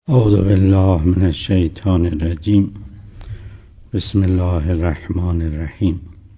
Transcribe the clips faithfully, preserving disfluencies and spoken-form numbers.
اعوذ بالله من الشیطان الرجیم. بسم الله الرحمن الرحیم.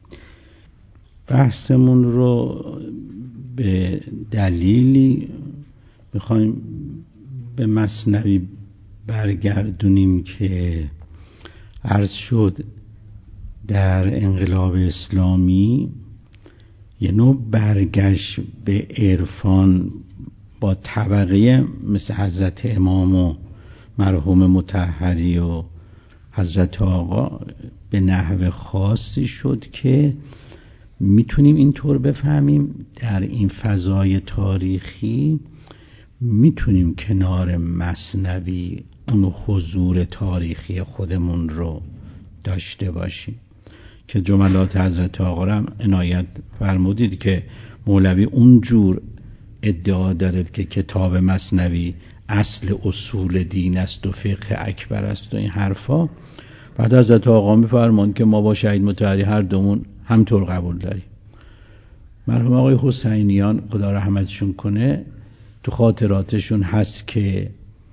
بحثمون رو به دلیلی میخوایم به مثنوی برگردونیم که عرض شد در انقلاب اسلامی یه نوع برگشت به عرفان با طبقه مثل حضرت امام و مرحوم مطهری و حضرت آقا به نحو خاصی شد که میتونیم اینطور بفهمیم در این فضای تاریخی میتونیم کنار مثنوی اون حضور تاریخی خودمون رو داشته باشیم که جملات حضرت آقا رو هم عنایت فرمودید که مولوی اونجور ادعا دارد که کتاب مثنوی اصل اصول دین است و فقه اکبر است و این حرفا. بعد حضرت آقا میفرمان که ما با شهید مطهری هر دومون همطور قبول داریم. مرحوم آقای حسینیان خدا رحمتشون کنه تو خاطراتشون هست که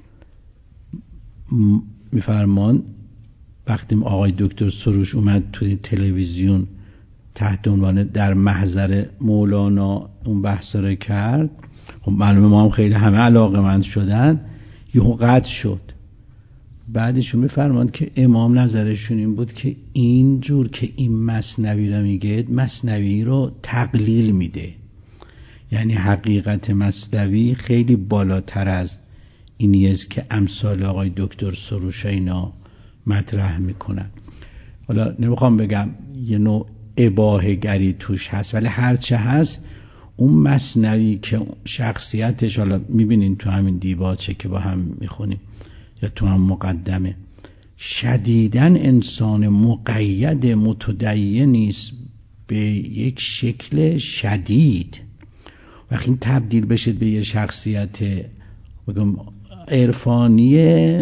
میفرمان وقتی آقای دکتر سروش اومد توی تلویزیون تحت عنوان در محضر مولانا اون بحث رو کرد، خب معلومه ما هم خیلی همه علاقه‌مند شدن، یهو قطع شد. بعدشون میفرماند که امام نظرشون این بود که اینجور که این مثنوی رو میگه مثنوی رو تقلیل میده، یعنی حقیقت مثنوی خیلی بالاتر از اینی است که امثال آقای دکتر سروش اینا مطرح میکنن. حالا نمیخوام بگم یه نوع اباحه گری توش هست، ولی هرچه هست اون مثنوی که شخصیتش، حالا میبینین تو همین دیباچه که با هم میخونیم یا تو هم مقدمه، شدیداً انسان مقید متدینی است به یک شکل شدید. وقتی تبدیل بشه به یه شخصیت بگم عرفانی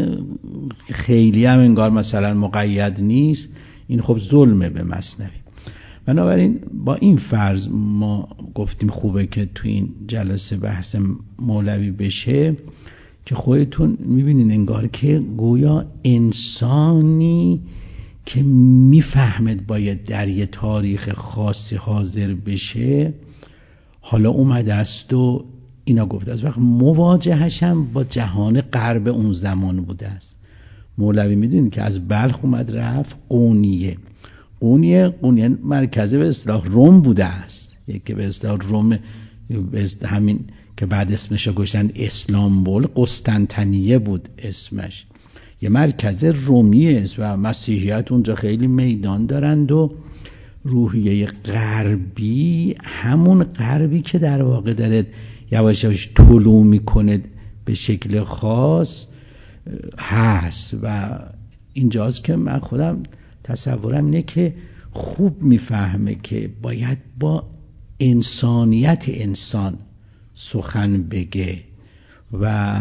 خیلی هم انگار مثلا مقید نیست، این خب ظلمه به مثنوی. بنابراین با این فرض ما گفتیم خوبه که تو این جلسه بحث مولوی بشه که خودتون میبینین انگار که گویا انسانی که میفهمد باید در یه تاریخ خاصی حاضر بشه حالا اومده است و اینا گفته است. وقت مواجهش هم با جهان غرب اون زمان بوده است. مولوی میدونید که از بلخ اومد رفت قونیه. قونیه قونیه مرکزه به اصطلاح روم بوده است، یکی به اصطلاح روم، همین که بعد اسمش رو گذاشتن اسلامبول، قسطنطنیه بود اسمش، یه مرکز رومی است و مسیحیت اونجا خیلی میدان دارند و روحیه غربی همون غربی که در واقع داره یواش یواش طلوع میکنه به شکل خاص هست. و اینجاست که من خودم تصورم اینه که خوب میفهمه که باید با انسانیت انسان سخن بگه و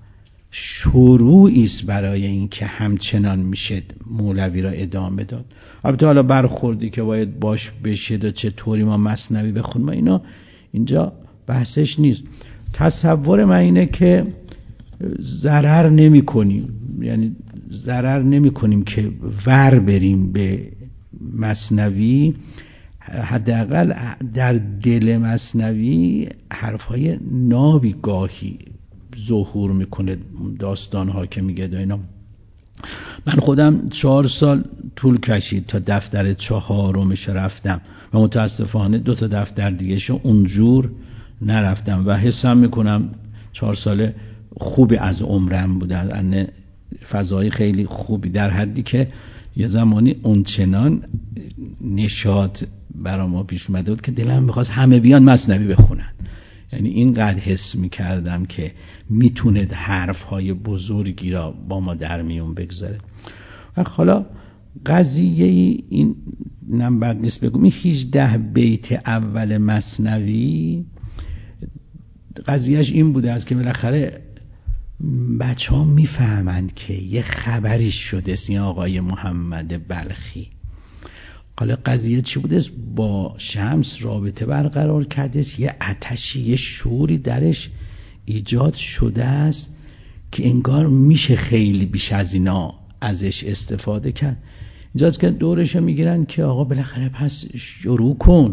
شروعی است برای اینکه همچنان میشه مولوی را ادامه داد. البته حالا برخوردی که باید باش بشه و چطوری ما مثنوی بخونیم ما اینا اینجا بحثش نیست. تصور من اینه که ضرر نمی کنیم، یعنی ضرر نمی کنیم که ور بریم به مثنوی. حداقل در دل مثنوی حرفهای نابی گاهی ظهور میکنه، داستانها که میگه اینا. من خودم چهار سال طول کشید تا دفتر چهارمش رفتم و متاسفانه دو تا دفتر دیگه شو اونجور نرفتم و حسم میکنم چهار سال خوبی از عمرم بوده، از فضای خیلی خوبی، در حدی که یه زمانی اونچنان نشاط برا ما پیش اومده بود که دلم میخواست همه بیان مثنوی بخونن. یعنی اینقدر حس میکردم که میتونه حرفهای بزرگی را با ما در میون بگذاره. و حالا قضیه این نم بد نیست بگم، این هجده بیت اول مثنوی قضیهش این بوده است که بالاخره بچه ها میفهمند که یه خبری شده است این آقای محمد بلخی. حالا قضیه چی بوده است؟ با شمس رابطه برقرار کرده است، یه آتشی، یه شوری درش ایجاد شده است که انگار میشه خیلی بیش از اینا ازش استفاده کرد. اینجاست که دورشو میگیرن که آقا بالاخره پس شروع کن.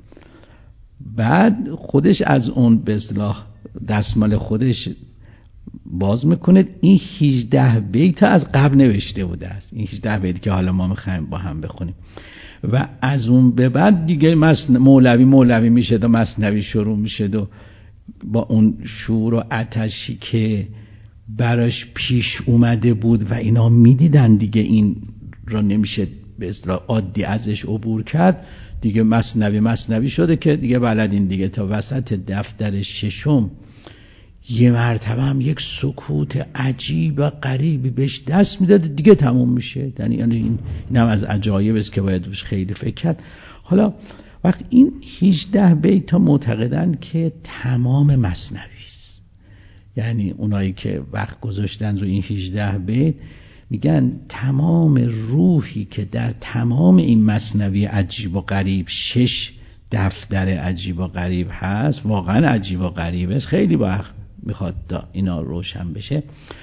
بعد خودش از اون به اصطلاح دستمال خودش باز میکنه، این هجده بیت از قبل نوشته بوده است، این هجده بیت که حالا ما میخوایم با هم بخونیم. و از اون به بعد دیگه مثلا مولوی مولوی میشه و مثنوی شروع میشه و با اون شور و آتشی که براش پیش اومده بود و اینا میدیدن دیگه این را نمیشه به اصطلاح عادی ازش عبور کرد، دیگه مثنوی مثنوی شده که دیگه بلدین دیگه. تا وسط دفتر ششم یه مرتبه هم یک سکوت عجیب و غریبی بهش دست میداده، دیگه تموم میشه. یعنی این اینم از عجایب است که باید روش خیلی فکر کرد. حالا وقت این هجده بیت تا معتقدن که تمام مثنوی است، یعنی اونایی که وقت گذاشتن رو این هجده بیت میگن تمام روحی که در تمام این مثنوی عجیب و غریب، شش دفتر عجیب و غریب هست، واقعا عجیب و غریب است، خیلی وقت میخواد تا اینا روشن بشه.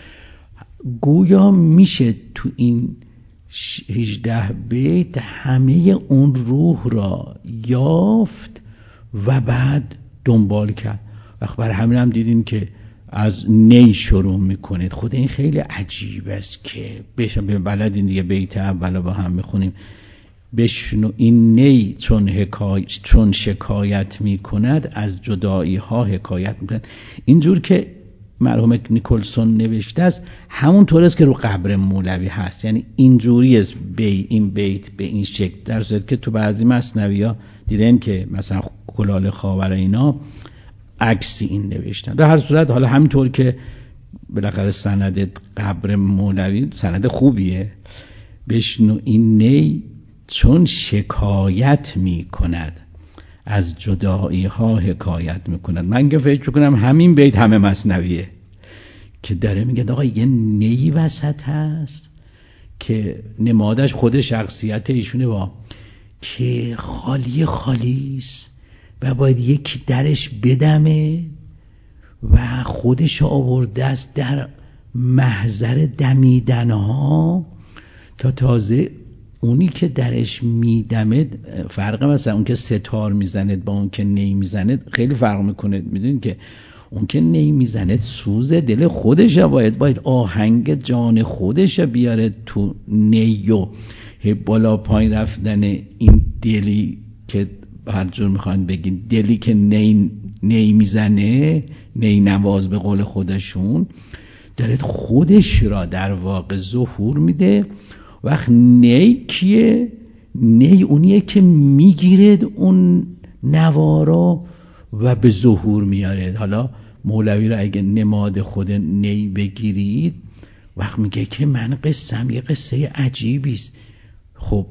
گویا میشه تو این هجده بیت همه اون روح را یافت و بعد دنبال کرد. وقت برای همین هم دیدین که از نی شروع میکنید. خود این خیلی عجیب است که بشن به بلدین دیگه بیت اول با هم میخونیم. بشنو این نی چون حکایت چون شکایت میکند، از جدایی ها حکایت میکند. اینجور که مرحوم نیکلسون نوشته است همونطور است که رو قبر مولوی هست، یعنی اینجوری است بی این بیت به این شکل، در صورتی که تو بعضی مثنوی‌ها دیدن که مثلا کلال خاور اینا عکسی این نوشتن. در هر صورت حالا همینطور که بالاخره سند قبر مولوی سند خوبیه. بشنو این نی چون شکایت می کند، از جدایی ها حکایت می کند. من که فکر کنم همین بیت همه مثنویه که داره میگه آقا یه نی وسط هست که نمادش خود شخصیت ایشونه، با که خالی خالیست و باید یکی درش بدمه و خودش آورده است در محضر دمیدنها تا تازه اونی که درش میدمه فرق، مثلا اون که ستار میزنه با اون که نی میزنه خیلی فرق میکنه. میدونین که اون که نی میزنه سوز دل خودش، باید باید آهنگ جان خودش بیاره تو نی و بالا پایین رفتن این دلی که هر جور میخوان بگین دلی که نی, نی میزنه، نی نواز به قول خودشون، داره خودش را در واقع ظهور میده. وقت نی کیه؟ نی اونیه که میگیرد اون نوارا و به ظهور میاره. حالا مولوی را اگه نماد خود نی بگیرید، وقت میگه که من قصم یه قصه عجیبی است. خب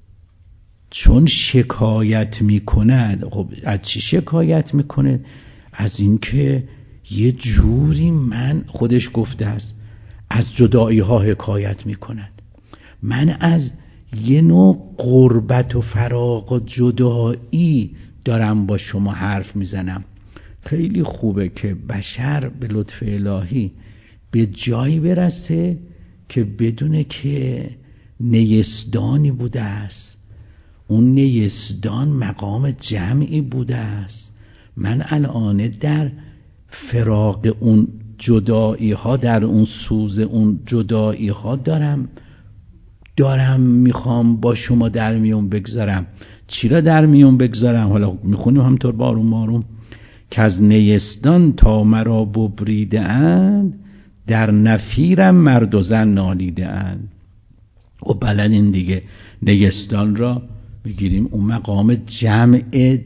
چون شکایت میکند، خب از چی شکایت میکنه؟ از اینکه یه جوری من، خودش گفته است، از جدایی ها حکایت میکند. من از یه نوع غربت و فراق و جدایی دارم با شما حرف میزنم. خیلی خوبه که بشر به لطف الهی به جایی برسه که بدونه که نیستانی بوده است، اون نیستان مقام جمعی بوده است. من الان در فراق اون جدایی ها، در اون سوز اون جدایی ها دارم دارم میخوام با شما در میون بگذارم. چی را در میون بگذارم؟ حالا میخونیم همطور باروم باروم که از نیستان تا مرا ببریده اند، در نفیرم مرد و زن نالیده اند. و بلدین دیگه نیستان را بگیریم اون مقام جمع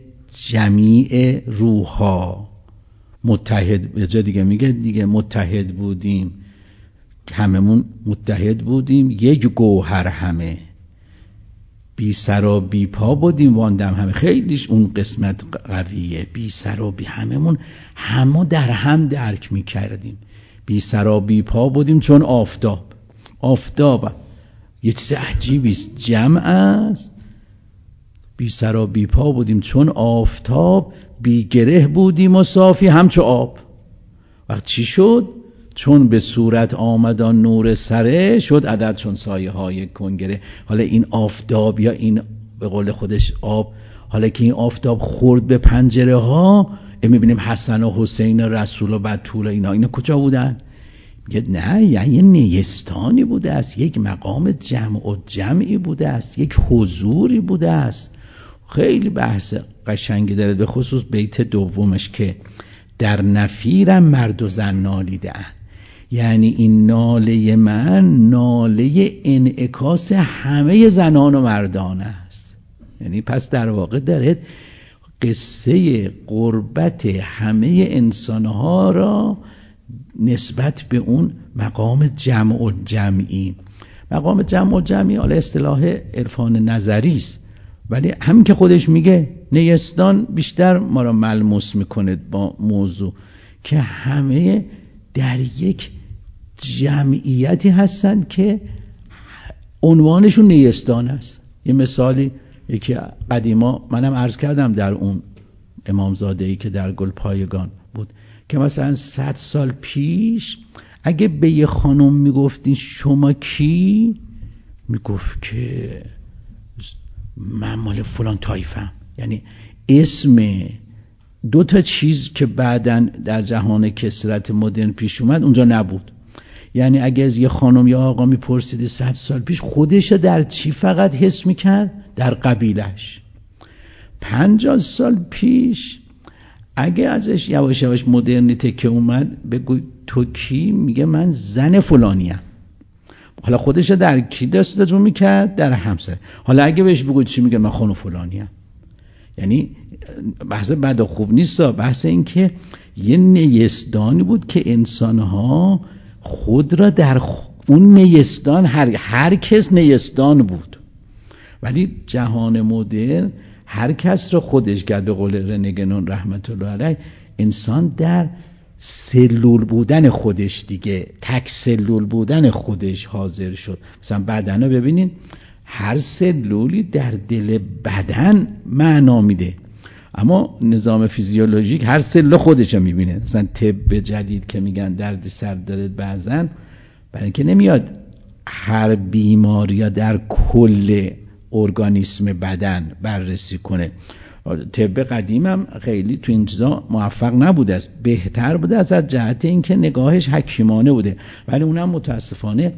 جمیع روحا، متحد. به جا دیگه میگه دیگه متحد بودیم، هممون متحد بودیم، یک گوهر همه، بی سر و بی پا بودیم واندم همه. خیلیش اون قسمت قویه، بی سر و بی، هممون همه در هم درک میکردیم. بی سر و بی پا بودیم چون آفتاب. آفتاب یه چیز عجیبی است، جمع است. بی سر و بی پا بودیم چون آفتاب، بی گره بودیم و صافی همچو آب. وقت چی شد؟ چون به صورت آمدان نور سره، شد عدد چون سایه های کنگره. حالا این آفتاب یا این به قول خودش آب، حالا که این آفتاب خورد به پنجره ها، میبینیم حسن و حسین و رسول و بطول و اینا اینا کجا بودن؟ میگه نه، یعنی نیستانی بوده است، یک مقام جمع و جمعی بوده است، یک حضوری بوده است. خیلی بحث قشنگی داره، به خصوص بیت دومش که در نفیرم مرد و زن نالیده‌اند. یعنی این ناله من ناله انعکاس همه زنان و مردان است. یعنی پس در واقع داره قصه قربت همه انسانها را نسبت به اون مقام جمع و جمعی. مقام جمع و جمعی حالا اصطلاح عرفان نظری است، ولی همین که خودش میگه نیستان بیشتر ما را ملموس میکنه با موضوع که همه در یک جمعیتی هستن که عنوانشون نیستان است. یه مثالی یکی قدیما منم عرض کردم در اون امامزاده‌ای که در گلپایگان بود که مثلا صد سال پیش اگه به یه خانم میگفتین شما کی، میگفت که من مال فلان طایفم. یعنی اسم دو تا چیز که بعداً در جهان کثرت مدرن پیش اومد اونجا نبود. یعنی اگه از یه خانم یا آقا میپرسیدی صد سال پیش خودش در چی فقط حس میکرد؟ در قبیلش. پنجاه سال پیش اگه ازش یواش یواش مدرنیته که اومد بگو تو کی، میگه من زن فلانیم. حالا خودش در کی دست رو میکرد؟ در همسر. حالا اگه بهش بگو چی، میگه من خانم فلانیم. یعنی بحث بد و خوب نیست، بحث این که یه نیستانی بود که انسانها خود را در اون نیستان هر, هر کس نیستان بود. ولی جهان مدرن هر کس رو خودش کرد. به قول رنگنون رحمت الله علیه، انسان در سلول بودن خودش دیگه، تک سلول بودن خودش حاضر شد. مثلا بدن رو ببینین، هر سلولی در دل بدن معنا میده، اما نظام فیزیولوژیک هر سلول خودش رو میبینه. مثلا طب جدید که میگن درد سر داره بعضن، برای اینکه نمیاد هر بیماری در کل ارگانیسم بدن بررسی کنه. طب قدیم هم خیلی تو این چیزا موفق نبوده است، بهتر بوده از جهت اینکه نگاهش حکیمانه بوده، ولی اونم متاسفانه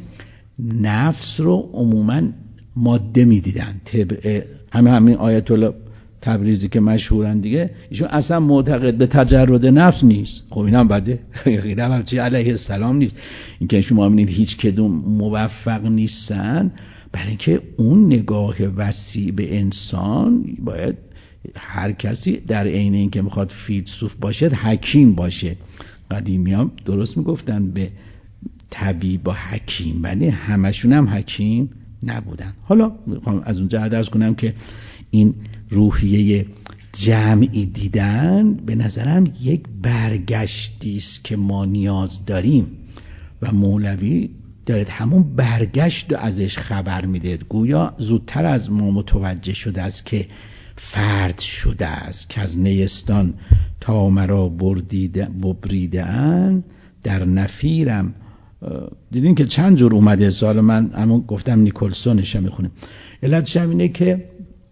نفس رو عموما ماده میدیدن. طب همه همین آیت الله تبریزی که مشهورن دیگه، ایشون اصلا معتقد به تجرد نفس نیست. خب اینم بده، غیره هم چی علیه السلام نیست. این که شما میبینید هیچ کدوم موفق نیستن، برای اینکه اون نگاه وسیع به انسان باید هر کسی در عین این که میخواد فیلسوف باشد حکیم باشه. قدیمی هم درست میگفتن به طبیب و حکیم، ولی همشون هم حکیم نبودن. حالا میخوام از اونجا عرض کنم که این روحیه جمعی دیدن به نظرم یک برگشتی است که ما نیاز داریم و مولوی دارد همون برگشت رو ازش خبر میده. گویا زودتر از ما متوجه شده است که فرد شده است که از نیستان تا مرا بردیده ببریده‌اند، در نفیرم. دیدین که چند جور اومده سال، من اما گفتم نیکلسونش میخونیم. علتش هم اینه که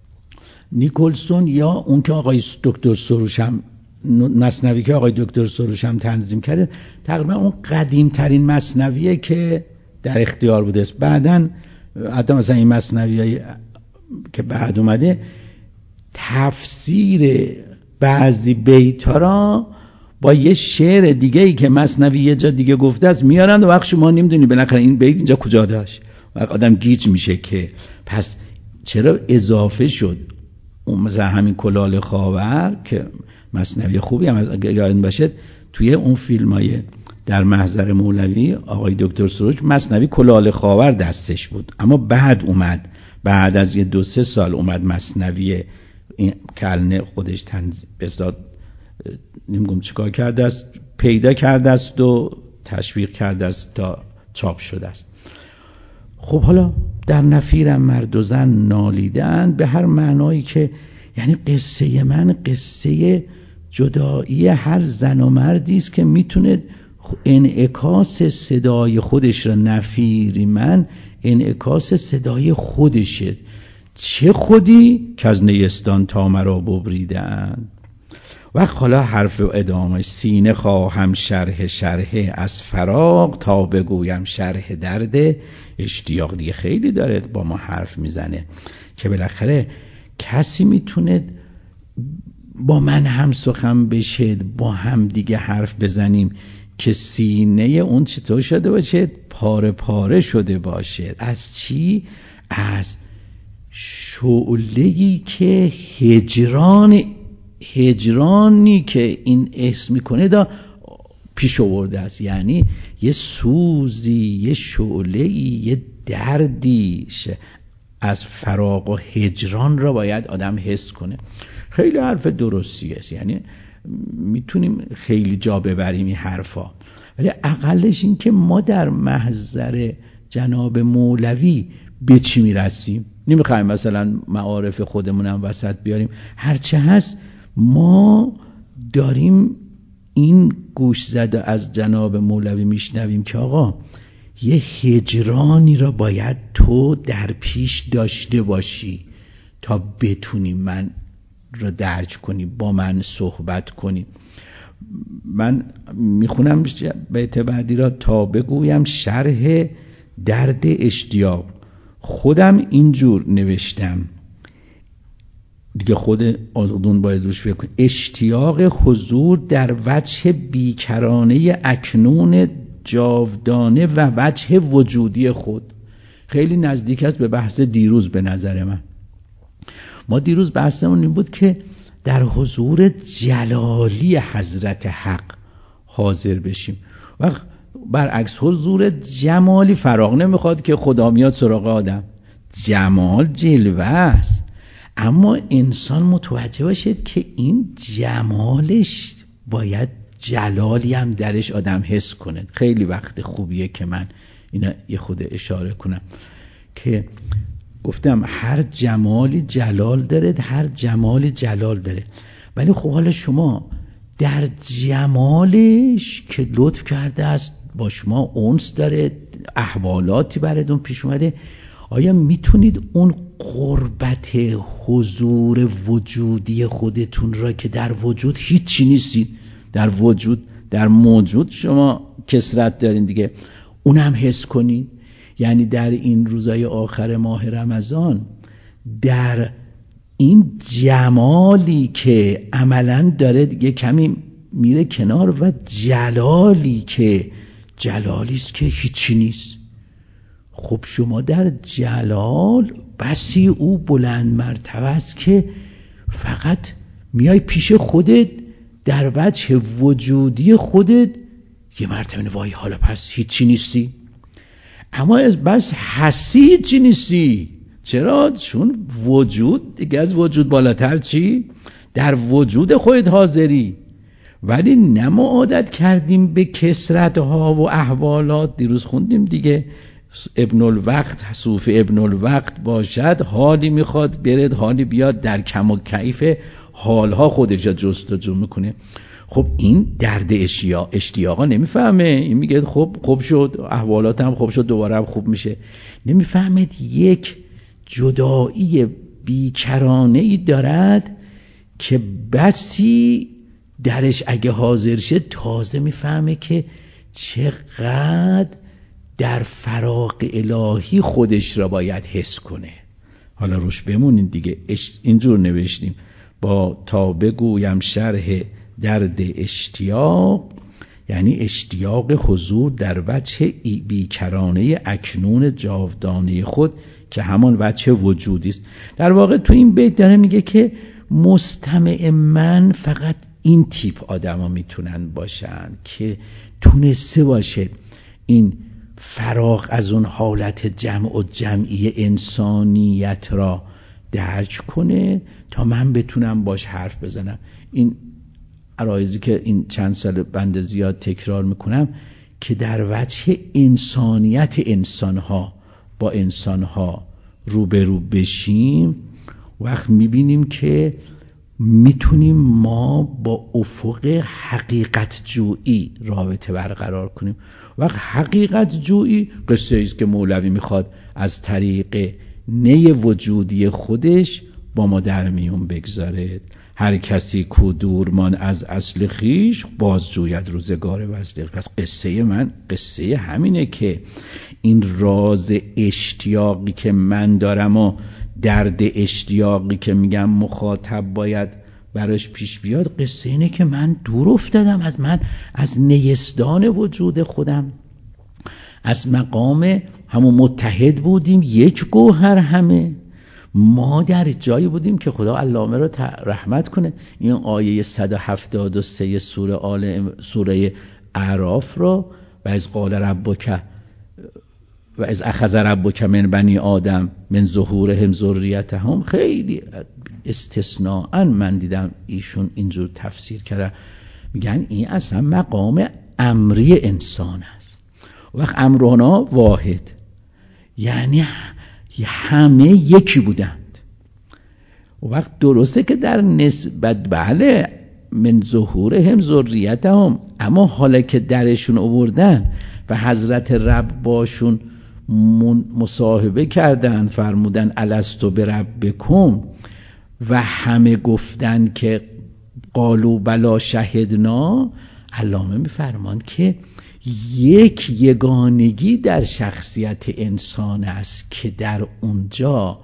نیکلسون یا اون که آقای دکتر سروش هم مثنوی که آقای دکتر سروش هم تنظیم کرده، تقریبا اون قدیم ترین مثنویه که در اختیار بوده است. بعدن حتی مثلا این مثنوی که بعد اومده تفسیر بعضی بیت‌ها را با یه شعر دیگه ای که مثنوی یه جا دیگه گفته است میارن و وقت شما نمیدونی بالاخره این بیت اینجا کجا داشت، وقت آدم گیج میشه که پس چرا اضافه شد. اون مثلا همین کلال خاور که مثنوی خوبی هم اگه یادتون باشه توی اون فیلمای در محضر مولوی آقای دکتر سروش مثنوی کلال خاور دستش بود، اما بعد اومد، بعد از یه دو سه سال اومد مثنوی کلنه خودش تنظیم بزاد، نمیگم چیکار کرده است، پیدا کرده است و تشویق کرده است تا چاپ شده است. خب حالا در نفیرم مرد و زن نالیدن به هر معنایی که یعنی قصه من قصه جدایی هر زن و مردی است که میتونه انعکاس صدای خودش را نفیری من انعکاس صدای خودشه. چه خودی که از نیستان تا مرا ببریدند. و حالا حرف ادامه سینه خواهم شرح شرح از فراق تا بگویم شرح درد اشتیاق. دیگه خیلی داره با ما حرف میزنه که بالاخره کسی میتونه با من هم سخن بشه، با هم دیگه حرف بزنیم که سینه اون چطور شده باشه؟ پاره پاره شده باشه. از چی؟ از شعله‌ای که هجران هجرانی که این اسم میکنه دا پیش آورده است. یعنی یه سوزی، یه شعله‌ای، یه دردی از فراق و هجران را باید آدم حس کنه. خیلی حرف درستی است، یعنی میتونیم خیلی جا ببریم این حرفا، ولی اقلش این که ما در محضر جناب مولوی به چی میرسیم. نمیخوایم مثلا معارف خودمونم وسط بیاریم، هرچه هست ما داریم این گوش زده از جناب مولوی میشنویم که آقا یه هجرانی را باید تو در پیش داشته باشی تا بتونی من را درک کنی، با من صحبت کنی. من میخونم بیت بعدی را تا بگویم شرح درد اشتیاق. خودم اینجور نوشتم دیگه، خود آزادون باید روش فکر کنی. اشتیاق حضور در وجه بیکرانه اکنون جاودانه و وجه وجودی خود. خیلی نزدیک است به بحث دیروز به نظر من. ما دیروز بحثمون این بود که در حضور جلالی حضرت حق حاضر بشیم و برعکس حضور جمالی فراغ نمیخواد که خدا میاد سراغ آدم. جمال جلوه است، اما انسان متوجه باشد که این جمالش باید جلالی هم درش آدم حس کنه. خیلی وقت خوبیه که من اینا یه خود اشاره کنم که گفتم هر جمالی جلال داره، هر جمالی جلال داره، ولی خب حالا شما در جمالش که لطف کرده است با شما انس داره، احوالاتی براتون پیش اومده، آیا میتونید اون قربت حضور وجودی خودتون را که در وجود هیچی نیستید، در وجود در موجود شما کثرت دارین دیگه، اونم حس کنید؟ یعنی در این روزای آخر ماه رمضان در این جمالی که عملاً داره دیگه کمی میره کنار و جلالی که جلالی است که هیچی نیست. خب شما در جلال بسی او بلند مرتبه است که فقط میای پیش خودت در وجه وجودی خودت یه مرتبه وای حالا پس هیچی نیستی، اما از بس هستی هیچی نیستی. چرا؟ چون وجود دیگه از وجود بالاتر چی؟ در وجود خودت حاضری. ولی نه ما عادت کردیم به کثرت ها و احوالات. دیروز خوندیم دیگه ابن الوقت صوفی ابن الوقت باشد، حالی میخواد برد حالی بیاد، در کم و کیف حالها خودش جستجو میکنه. خب این درد اشتیاق اشتیاقا نمیفهمه. این میگه خب خوب شد، احوالات هم خوب شد، دوباره هم خوب میشه. نمیفهمید یک جدایی بیکرانه‌ای دارد که بسی درش اگه حاضر شه تازه میفهمه که چقدر در فراق الهی خودش را باید حس کنه. حالا روش بمونین دیگه. اینجور نوشتیم با تا بگویم شرح درد اشتیاق، یعنی اشتیاق حضور در وجه بیکرانه اکنون جاودانه خود که همان وجه وجودی است. در واقع تو این بیت داره میگه که مستمع من فقط این تیپ آدما میتونن باشن که تونسته باشه این فراغ از اون حالت جمع و جمعی انسانیت را درک کنه تا من بتونم باش حرف بزنم. این عرایزی که این چند سال بنده زیاد تکرار میکنم که در وجه انسانیت انسانها با انسانها روبرو بشیم، وقت میبینیم که میتونیم ما با افق حقیقت جویی رابطه برقرار کنیم. وقت حقیقت جویی قصه ایست که مولوی میخواد از طریق نی وجودی خودش با ما در میون بگذارد. هر کسی کو دورمان از اصل خیش، باز جوید روزگار وصل. پس قصه من قصه همینه که این راز اشتیاقی که من دارم و درد اشتیاقی که میگم مخاطب باید براش پیش بیاد، قصه اینه که من دور افتادم از من از نیستان وجود خودم، از مقام همون متحد بودیم یک گوهر همه. ما در جایی بودیم که خدا علامه رو رحمت کنه این آیه صد و هفتاد و سه سوره آل سوره اعراف رو، و از قال ربک و از اخذ ربک من بنی آدم من ظهورهم ذریتهم، خیلی استثناءً من دیدم ایشون اینجور تفسیر کرده، میگن این اصلا مقام امری انسان است. وقت امرنا واحد، یعنی همه یکی بودند. وقت درسته که در نسبت بله من ظهورهم ذریتهم، اما حالا که درشون آوردن و حضرت رب باشون مصاحبه کردن، فرمودن الستو بربکم، و همه گفتن که قالوا بلا شهدنا، علامه میفرمان که یک یگانگی در شخصیت انسان است که در اونجا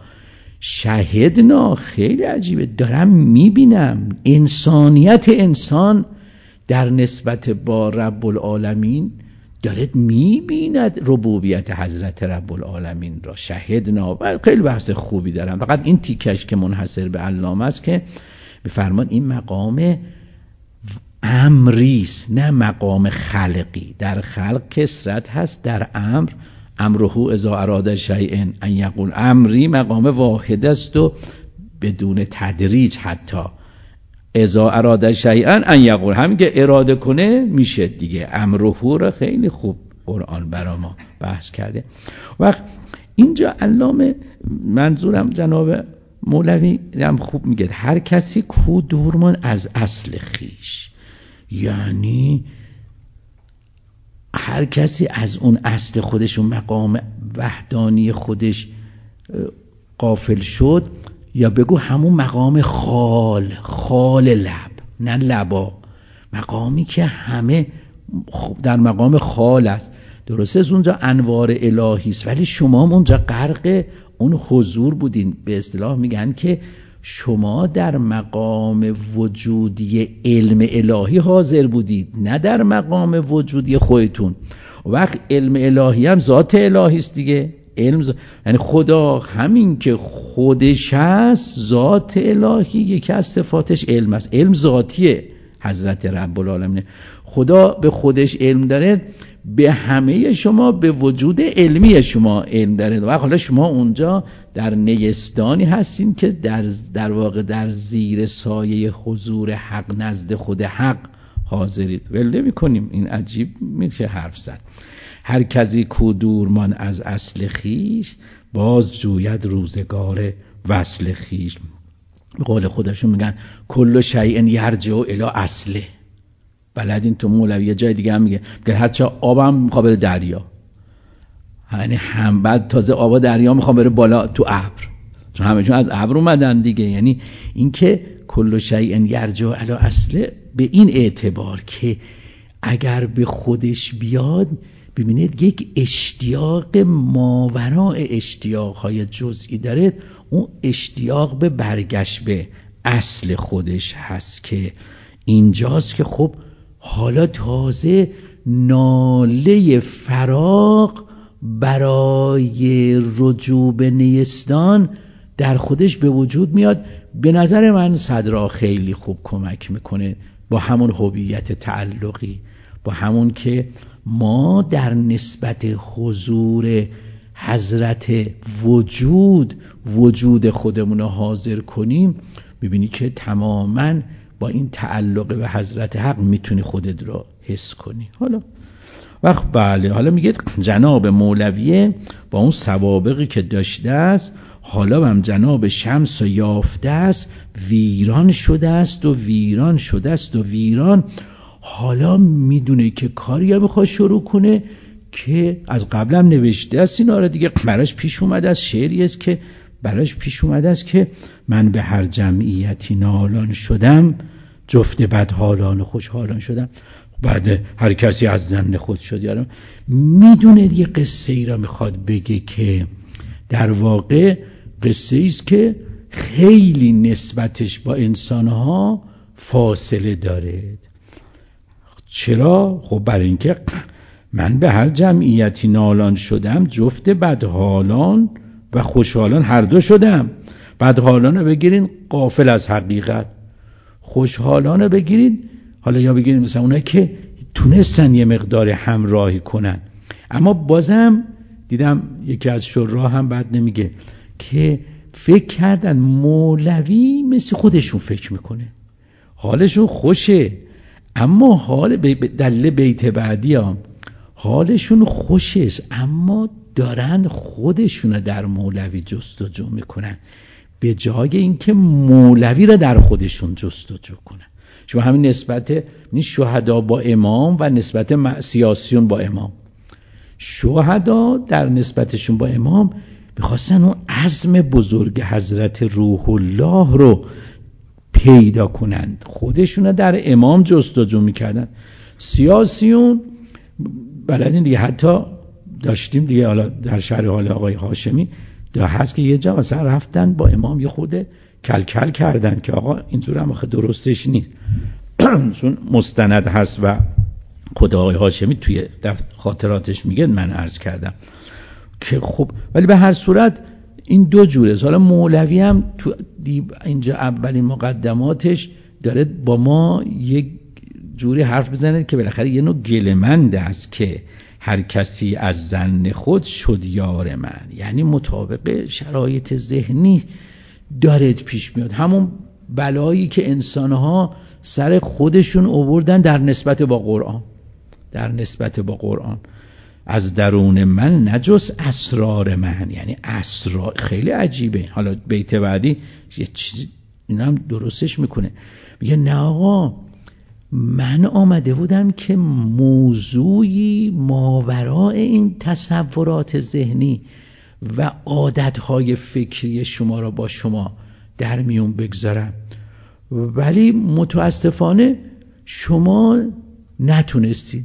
شهدنا. خیلی عجیبه، دارم میبینم انسانیت انسان در نسبت با رب العالمین دارد میبیند ربوبیت حضرت رب العالمین را. شهدنا و خیلی بحث خوبی دارم، فقط این تیکش که منحصر به علامه است که بفرمان این مقام امریست نه مقام خلقی. در خلق کثرت هست، در امر امره اذا اراد شیئا ان یقول امری مقام واحد است و بدون تدریج، حتی اذا اراد شیئا ان یقول، همین که اراده کنه میشه دیگه. امره رو خیلی خوب قرآن برا ما بحث کرده. وقت اینجا علامه منظورم جناب مولوی هم خوب میگه هر کسی کو دورمان از اصل خیش، یعنی هر کسی از اون اصل خودش و مقام وحدانی خودش غافل شد، یا بگو همون مقام خال خال لب نه لبا، مقامی که همه در مقام خال است. درسته از اونجا انوار الهی است، ولی شما اونجا غرق اون حضور بودین. به اصطلاح میگن که شما در مقام وجودی علم الهی حاضر بودید، نه در مقام وجودی خودتون. وقت علم الهی هم ذات الهی است دیگه. علم ز... یعنی خدا همین که خودش هست، ذات الهی یکی از صفاتش علم است. علم ذاتیه حضرت رب العالمین. خدا به خودش علم داره، به همه شما به وجود علمی شما علم داره. و حالا شما اونجا در نیستانی هستین که در در واقع در زیر سایه حضور حق نزد خود حق حاضرید. ول نمی‌کنیم، این عجیب میشه حرف زد. هر کسی کو دورمان از اصل خیش، باز جوید روزگار وصل خیش. به قول خودشون میگن کل شیء یرجع الی اصله. بلدین تو مولوی جای دیگه هم میگه که حتی آبم میخواد بره دریا، یعنی هم بعد تازه آبا دریا میخواد بره بالا تو ابر، چون همه‌شون از ابر اومدن دیگه. یعنی اینکه کل شیء یرجع الی اصله به این اعتبار که اگر به خودش بیاد، ببینید یک اشتیاق ماوراء اشتیاق‌های جزئی داره. اون اشتیاق به برگشت به اصل خودش هست که اینجاست که خب حالا تازه ناله فراق برای رجوع به نیستان در خودش به وجود میاد. به نظر من صدرا خیلی خوب کمک میکنه با همون هویت تعلقی، با همون که ما در نسبت حضور حضرت وجود وجود خودمون رو حاضر کنیم. ببینی که تماماً با این تعلق به حضرت حق میتونی خودت رو حس کنی. حالا وقت بله، حالا میگه جناب مولویه با اون سوابقی که داشته است، حالا هم جناب شمس و یافته است، ویران شده است و ویران شده است و ویران. حالا میدونه که کاری هم میخواد شروع کنه که از قبلم نوشته است اینا رو دیگه، براش پیش اومده است، شعری است که براش پیش اومده است که من به هر جمعیتی نالان شدم، جفت بدحالان و خوشحالان شدم. بعد هر کسی از زن خود شد. یارم میدونه یه قصه ای را میخواد بگه که در واقع قصه ای است که خیلی نسبتش با انسانها فاصله داره. چرا؟ خب برای اینکه من به هر جمعیتی نالان شدم، جفت بدحالان و خوشحالان هر دو شدم. بدحالان رو بگیرین غافل از حقیقت، خوشحالان رو بگیرین حالا یا بگیرین مثلا اونایی که تونستن یه مقدار همراهی کنن. اما بازم دیدم یکی از شورا هم بد نمیگه که فکر کردن مولوی مثل خودشون فکر میکنه، حالشون خوشه، اما حال دلیل بیت بعدی ها حالشون خوشه اما دارن خودشون در مولوی جستجو میکنن به جای اینکه مولوی را در خودشون جستجو کنن. شما همین نسبت شهدا با امام و نسبت سیاسیون با امام، شهدا در نسبتشون با امام میخواستن اون عزم بزرگ حضرت روح الله رو پیدا کنند، خودشون در امام جستجو میکردن. سیاسیون بلدین دیگه، حتی داشتیم دیگه حالا در شرح حال آقای هاشمی دا هست که یه جا مثلا رفتن با امام یه خود کل کل کردن که آقا اینطور هم درستش نیست چون مستند هست و خود آقای هاشمی توی خاطراتش میگه من عرض کردم که خب. ولی به هر صورت این دو جوره. حالا مولوی هم تو اینجا اولین مقدماتش داره با ما یک جوری حرف بزنه که بالاخره یه نوع گلمند است که هر کسی از زن خود شد یار من، یعنی مطابق شرایط ذهنی داره پیش میاد. همون بلایی که انسانها سر خودشون آوردن در نسبت با قرآن، در نسبت با قرآن از درون من نجس اسرار من، یعنی اسرار. خیلی عجیبه. حالا بیت بعدی یه چیزی اینم درستش میکنه، میگه نه آقا من آمده بودم که موضوعی ماوراء این تصورات ذهنی و عادتهای فکری شما را با شما در میون بگذارم، ولی متاسفانه شما نتونستین.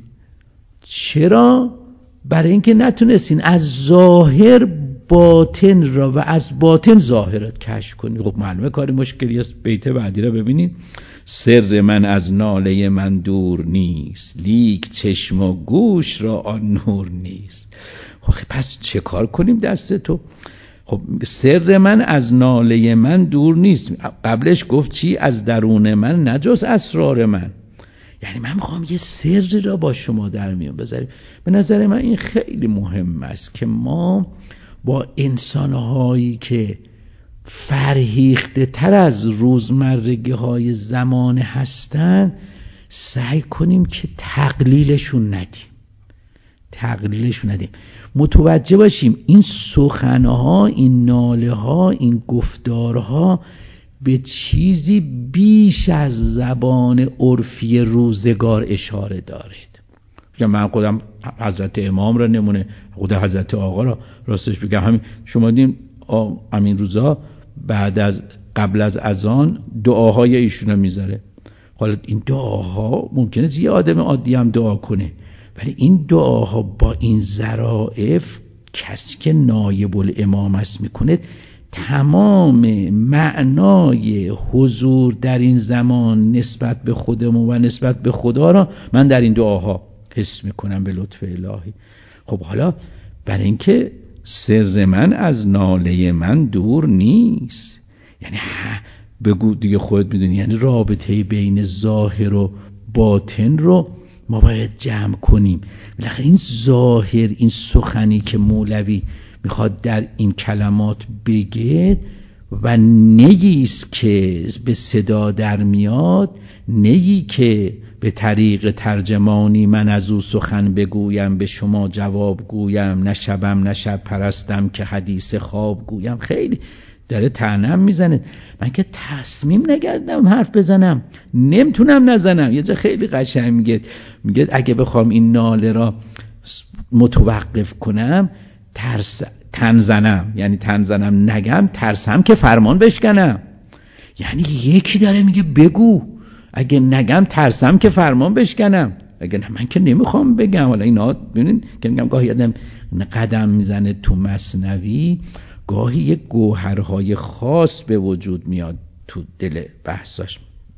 چرا؟ برای اینکه نتونستین از ظاهر باطن را و از باطن ظاهرت کشف کنید. خب معلومه کاری مشکلی است. بیت بعدی را ببینید. سر من از ناله من دور نیست، لیک چشم و گوش را آن نور نیست. خب پس چه کار کنیم دست تو؟ خب سر من از ناله من دور نیست، قبلش گفت چی؟ از درون من نجس اسرار من. یعنی من میخوام یه سر را با شما در میون بذاریم. به نظر من این خیلی مهم است که ما با انسانهایی که فرهیخته تر از روزمرگی های زمان هستن سعی کنیم که تقلیلشون ندیم تقلیلشون ندیم متوجه باشیم این سخنها، این ناله ها، این گفتارها به چیزی بیش از زبان عرفی روزگار اشاره دارد. من خودم حضرت امام را نمونه، خود حضرت آقا را راستش بگم همین شما دیدین همین روزا بعد از قبل از اذان دعاهای ایشون رو میذاره. حالا این دعاها ممکنه یه آدم عادی هم دعا کنه، ولی این دعاها با این ظرافت کسی که نایب الامام است میکنه تمام معنای حضور در این زمان نسبت به خودمون و نسبت به خدا را من در این دعاها حس میکنم به لطف الهی. خب حالا برای اینکه سر من از ناله من دور نیست، یعنی بگو دیگه خودت میدونی، یعنی رابطه بین ظاهر و باطن رو ما باید جمع کنیم. بالاخره این ظاهر، این سخنی که مولوی میخواد در این کلمات بگه و نییست که به صدا در میاد، نیی که به طریق ترجمانی من از او سخن بگویم، به شما جواب گویم، نه شبم نه شب پرستم که حدیث خواب گویم. خیلی داره طعنم میزنه. من که تصمیم نگردم حرف بزنم، نمیتونم نزنم. یه جا خیلی قشنگ میگه میگه اگه بخوام این ناله را متوقف کنم ترس تن زنم، یعنی تن زنم نگم، ترسم که فرمان بشکنم. یعنی یکی داره میگه بگو، اگه نگم ترسم که فرمان بشکنم. اگه نه من که نمیخوام بگم. حالا اینا ببینید که میگم گاهی آدم قدم میزنه تو مثنوی، گاهی یه گوهرهای خاص به وجود میاد تو دل بحثاش.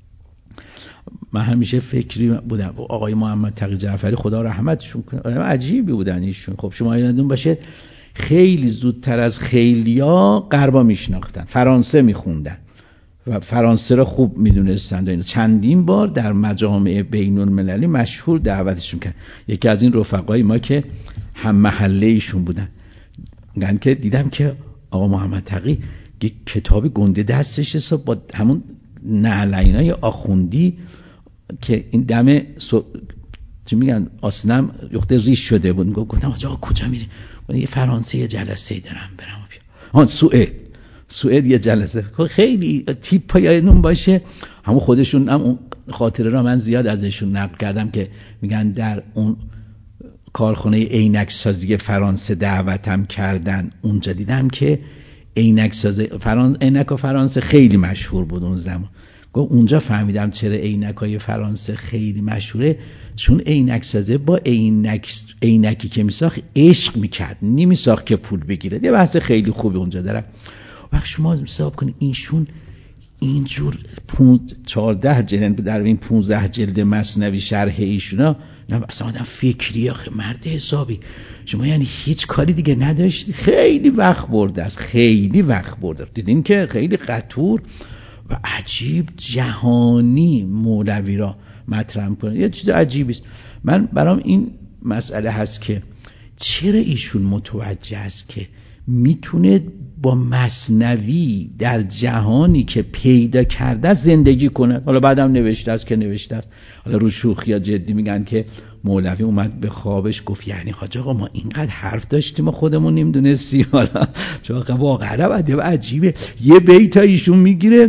من همیشه فکری بودم آقای محمد تقی جعفری خدا رحمتشون کنه، عجیبی بودن ایشون. خب شما یادتون باشه خیلی زودتر از خیلیا غربا میشناختن، فرانسه میخوندن و فرانسه رو خوب میدونستن. چندین بار در مجامع بین المللی مشهور دعوتشون کرد. یکی از این رفقای ما که هم محله ایشون بودن، میگن که دیدم که آقا محمد تقی یک کتابی گنده دستش است با همون نعلینای آخوندی که این دم سو... چی میگن آسنم یخته ریش شده بود. گفتم آقا کجا میری؟ یه فرانسه یه جلسه دارم برم بیا. ها سوئد سوئد یه جلسه. خیلی تیپ یادتون باشه همون خودشون هم اون خاطره را من زیاد ازشون نقل کردم که میگن در اون کارخانه عینک سازی فرانسه دعوتم کردن. اونجا دیدم که عینک سازی فرانسه عینک و فرانسه خیلی مشهور بود اون زمان. گفت اونجا فهمیدم چرا عینک‌های فرانسه خیلی مشهوره، چون عینک سازی با عینک عینکی که میساخت عشق میکرد، نمیساخت که پول بگیره. یه بحث خیلی خوبی اونجا دارم. وقت شما حساب کنید ایشون اینجور چهارده جلد در این پانزده جلد مثنوی شرح ایشونا، نه اصلا آدم فکری آخه مرد حسابی. شما یعنی هیچ کاری دیگه نداشتی، خیلی وقت برده است، خیلی وقت برده. دیدین که خیلی قطور و عجیب جهانی مولوی را مطرح کنه. یه چیز عجیبی است. من برام این مسئله هست که چرا ایشون متوجه است که میتونه با مثنوی در جهانی که پیدا کرده زندگی کنه. حالا بعدم نوشته است که نوشته است. حالا رو شوخی یا جدی میگن که مولوی اومد به خوابش گفت یعنی حاج آقا ما اینقدر حرف داشتیم و خودمون نمیدونستیم. حالا چون واقعا عجیبه یه بیت ایشون میگیره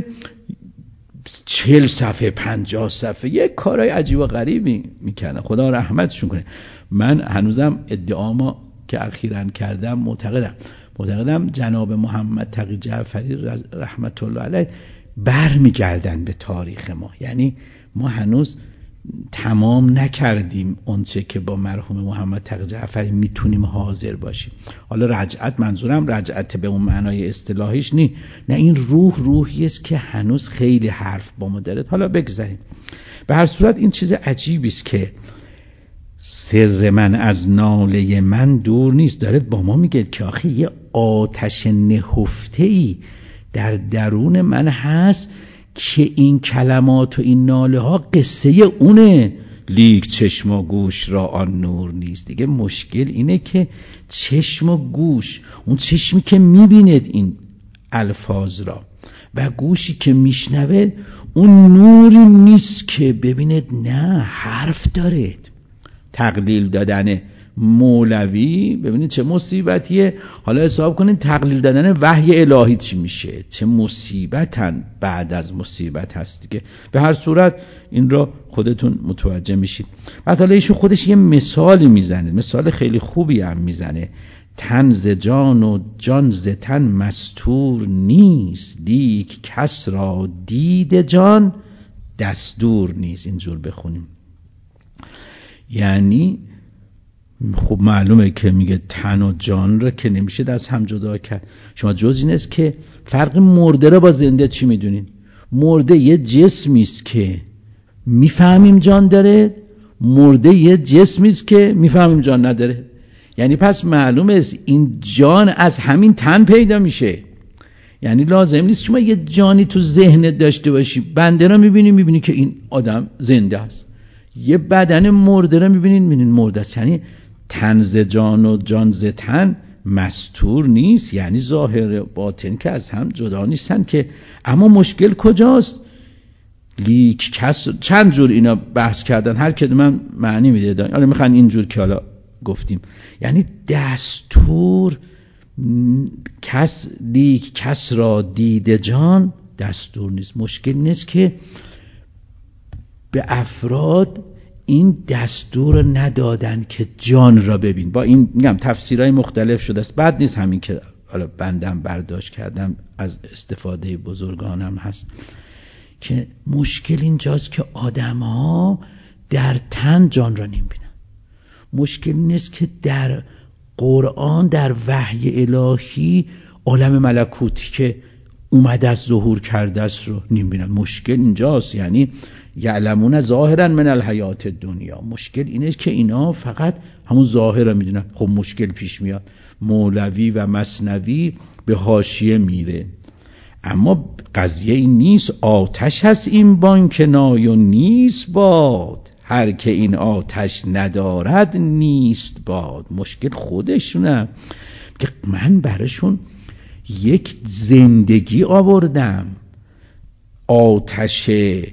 چهل صفحه پنجاه صفحه یه کارهای عجیب و غریبی میکنه. خدا رحمتشون کنه. من هنوزم ادعامو که اخیراً کردم معتقدم معتقدم جناب محمد تقی جعفری رحمت الله علیه برمیگردن به تاریخ ما. یعنی ما هنوز تمام نکردیم اونچه که با مرحوم محمد تقی جعفری میتونیم حاضر باشیم. حالا رجعت منظورم رجعت به اون معنای اصطلاحیش نی، نه این روح روحی است که هنوز خیلی حرف با ما داره. حالا بگذاریم. به هر صورت این چیز عجیبی است که سر من از ناله من دور نیست. داره با ما میگه که آخه یه آتش نهفته‌ای در درون من هست که این کلمات و این ناله ها قصه اونه، لیک چشم و گوش را آن نور نیست. دیگه مشکل اینه که چشم و گوش، اون چشمی که میبیند این الفاظ را و گوشی که میشنوه اون نوری نیست که ببیند، نه حرف دارد. تقلیل دادن مولوی ببینید چه مصیبتیه. حالا حساب کنید تقلیل دادن وحی الهی چی میشه، چه مصیبتن بعد از مصیبت هست دیگه. به هر صورت این را خودتون متوجه میشید. بعد حالا ایشون خودش یه مثالی میزنه، مثال خیلی خوبی هم میزنه. تن ز جان و جان ز تن مستور نیست، لیک کس را دید جان دستور نیست. اینجور بخونیم. یعنی خب معلومه که میگه تن و جان را که نمیشه از هم جدا کرد. شما جز این است که فرق مرده را با زنده چی میدونین؟ مرده یه جسمی است که میفهمیم جان داره، مرده یه جسمی است که میفهمیم جان نداره. یعنی پس معلومه است این جان از همین تن پیدا میشه. یعنی لازم نیست شما یه جانی تو ذهنت داشته باشی، بنده را میبینی میبینی که این آدم زنده است، یه بدن مرده را میبینید میبینید مرده است. یعنی تن ز جان و جان ز تن مستور نیست، یعنی ظاهر باطن که از هم جدا نیستن که. اما مشکل کجاست؟ لیک کس، چند جور اینا بحث کردن، هر کدوم من معنی میده. حالا میخوان اینجور که حالا گفتیم، یعنی دستور کس لیک کس را دیده جان دستور نیست. مشکل نیست که به افراد این دستور رو ندادن که جان را ببین. با این میگم تفسیرهای مختلف شده است، بعد نیست همین که حالا بندم برداشت کردم از استفاده بزرگانم هست که مشکل اینجاست که آدم ها در تن جان را نمیبینن. مشکل نیست که در قرآن در وحی الهی عالم ملکوتی که اومده از ظهور کرده است رو نمیبینن. مشکل اینجاست، یعنی یعلمون ظاهرا من الحیات دنیا. مشکل اینه که اینا فقط همون ظاهر رو میدونن. خب مشکل پیش میاد، مولوی و مثنوی به حاشیه میره. اما قضیه این نیست آتش هست این بانک نای و نیست باد، هر که این آتش ندارد نیست باد. مشکل خودشونه که من براشون یک زندگی آوردم، آتش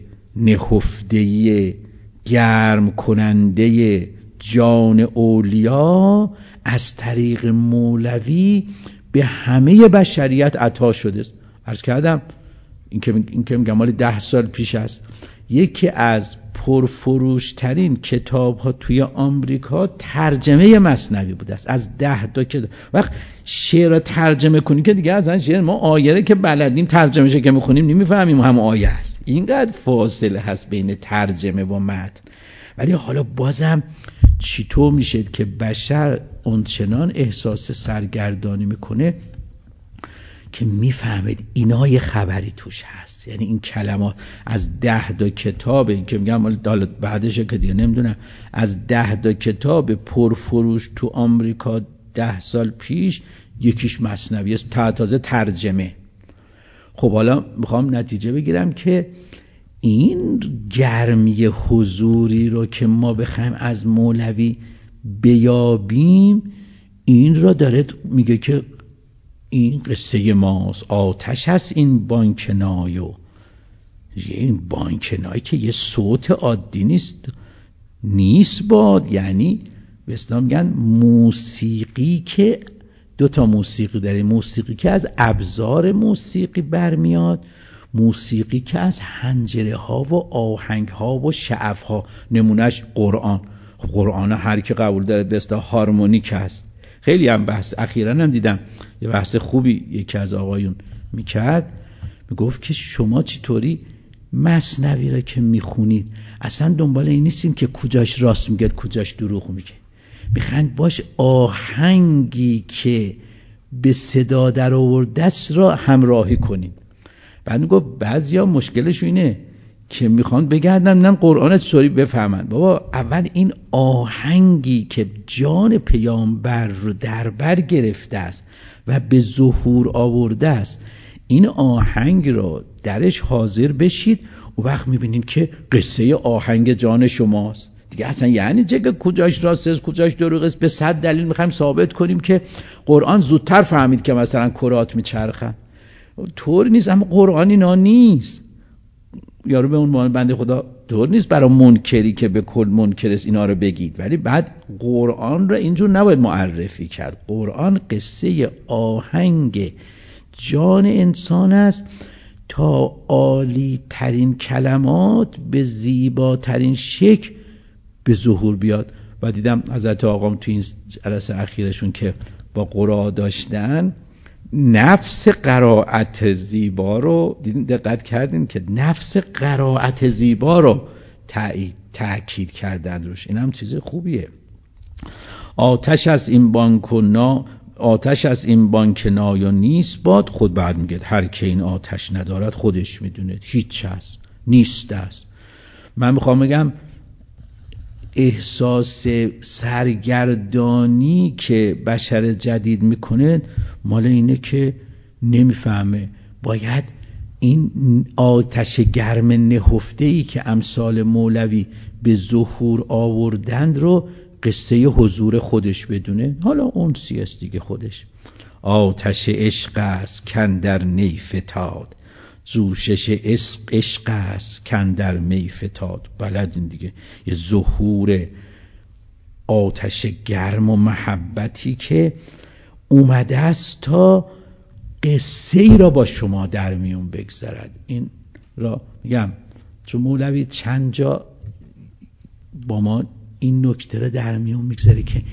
نهفته گرم کننده جان اولیا از طریق مولوی به همه بشریت عطا شده است. عرض کردم این که این که میگم مال ده سال پیش است، یکی از پرفروش ترین کتاب ها توی آمریکا ترجمه مثنوی بوده است. از ده تا کتاب وقت شعر را ترجمه کنی که دیگه از شعر ما آیه که بلدیم ترجمهش که میخونیم نمیفهمیم هم آیه است. اینقدر فاصله هست بین ترجمه و متن. ولی حالا بازم چطور میشه که بشر اونچنان احساس سرگردانی میکنه که میفهمید اینا یه خبری توش هست. یعنی این کلمات از ده تا کتاب، این که میگم بعدش که دیگه نمیدونم، از ده تا کتاب پرفروش تو آمریکا ده سال پیش یکیش مثنوی است، تا تازه ترجمه. خب حالا میخوام نتیجه بگیرم که این گرمی حضوری رو که ما بخوایم از مولوی بیابیم، این رو داره میگه که این قصه ماست، آتش هست این بانکنایو. این بانکنای که یه صوت عادی نیست، نیست باد. یعنی به اسلام میگن موسیقی که دو تا موسیقی داره، موسیقی که از ابزار موسیقی برمیاد، موسیقی که از حنجره ها و آهنگ ها و شعف ها. نمونهش قرآن. قرآن هر کی قبول داره به اصطلاح هارمونیک است. خیلی هم بحث اخیراً هم دیدم یه بحث خوبی یکی از آقایون میکرد، میگفت که شما چطوری مثنوی را که میخونید اصلا دنبال این نیستین که کجاش راست میگه کجاش دروغ میگه، میخواین باش آهنگی که به صدا در آورده است را همراهی کنید. بعد میگفت بعضیا مشکلش اینه که میخوان بگردن نه قرآن سوری بفهمن. بابا اول این آهنگی که جان پیامبر رو در بر گرفته است و به ظهور آورده است، این آهنگ رو درش حاضر بشید، و وقت میبینیم که قصه آهنگ جان شماست دیگه. اصلا یعنی چه که کجاش راست است کجاش دروغ است؟ به صد دلیل میخوایم ثابت کنیم که قرآن زودتر فهمید که مثلا کرات میچرخن. طور نیست. اما قرآن اینا نیست. یارو به اون بنده خدا طور نیست برای منکری که به کل منکر است اینا رو بگید، ولی بعد قرآن رو اینجور نباید معرفی کرد. قرآن قصه آهنگ جان انسان است تا عالی ترین کلمات به زیباترین شکل به ظهور بیاد. و دیدم حضرت آقام تو این جلسه اخیرشون که با قرآن داشتن، نفس قرائت زیبا رو دیدین، دقت کردین که نفس قرائت زیبا رو تأکید کردن روش. این هم چیز خوبیه. آتش از این بانکنا آتش از این بانکنای و نیست باد. خود بعد میگه هر که این آتش ندارد خودش میدونه هیچ هست نیست است. من میخوام بگم احساس سرگردانی که بشر جدید میکنه مال اینه که نمیفهمه باید این آتش گرم نهفته‌ای که امثال مولوی به ظهور آوردند رو قصه حضور خودش بدونه. حالا اون سیاست دیگه خودش. آتش عشق است کاندر نی فتاد، جوشش عشق عشق است کاندر می فتاد. بلدین دیگه، یه ظهور آتش گرم و محبتی که اومده است تا قصه ای را با شما در میون بگذارد. این را میگم چون مولوی چند جا با ما این نکته را در میون میگذاره که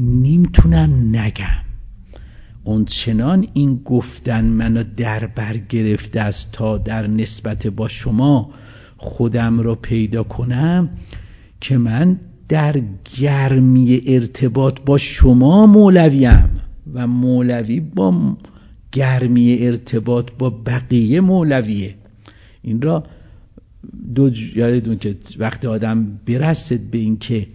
نمیتونم نگم. اون چنان این گفتن منو در بر گرفته است تا در نسبت با شما خودم را پیدا کنم که من در گرمی ارتباط با شما مولویم و مولوی با گرمی ارتباط با بقیه مولویه. این را دو یادتون که وقتی آدم برسد به این که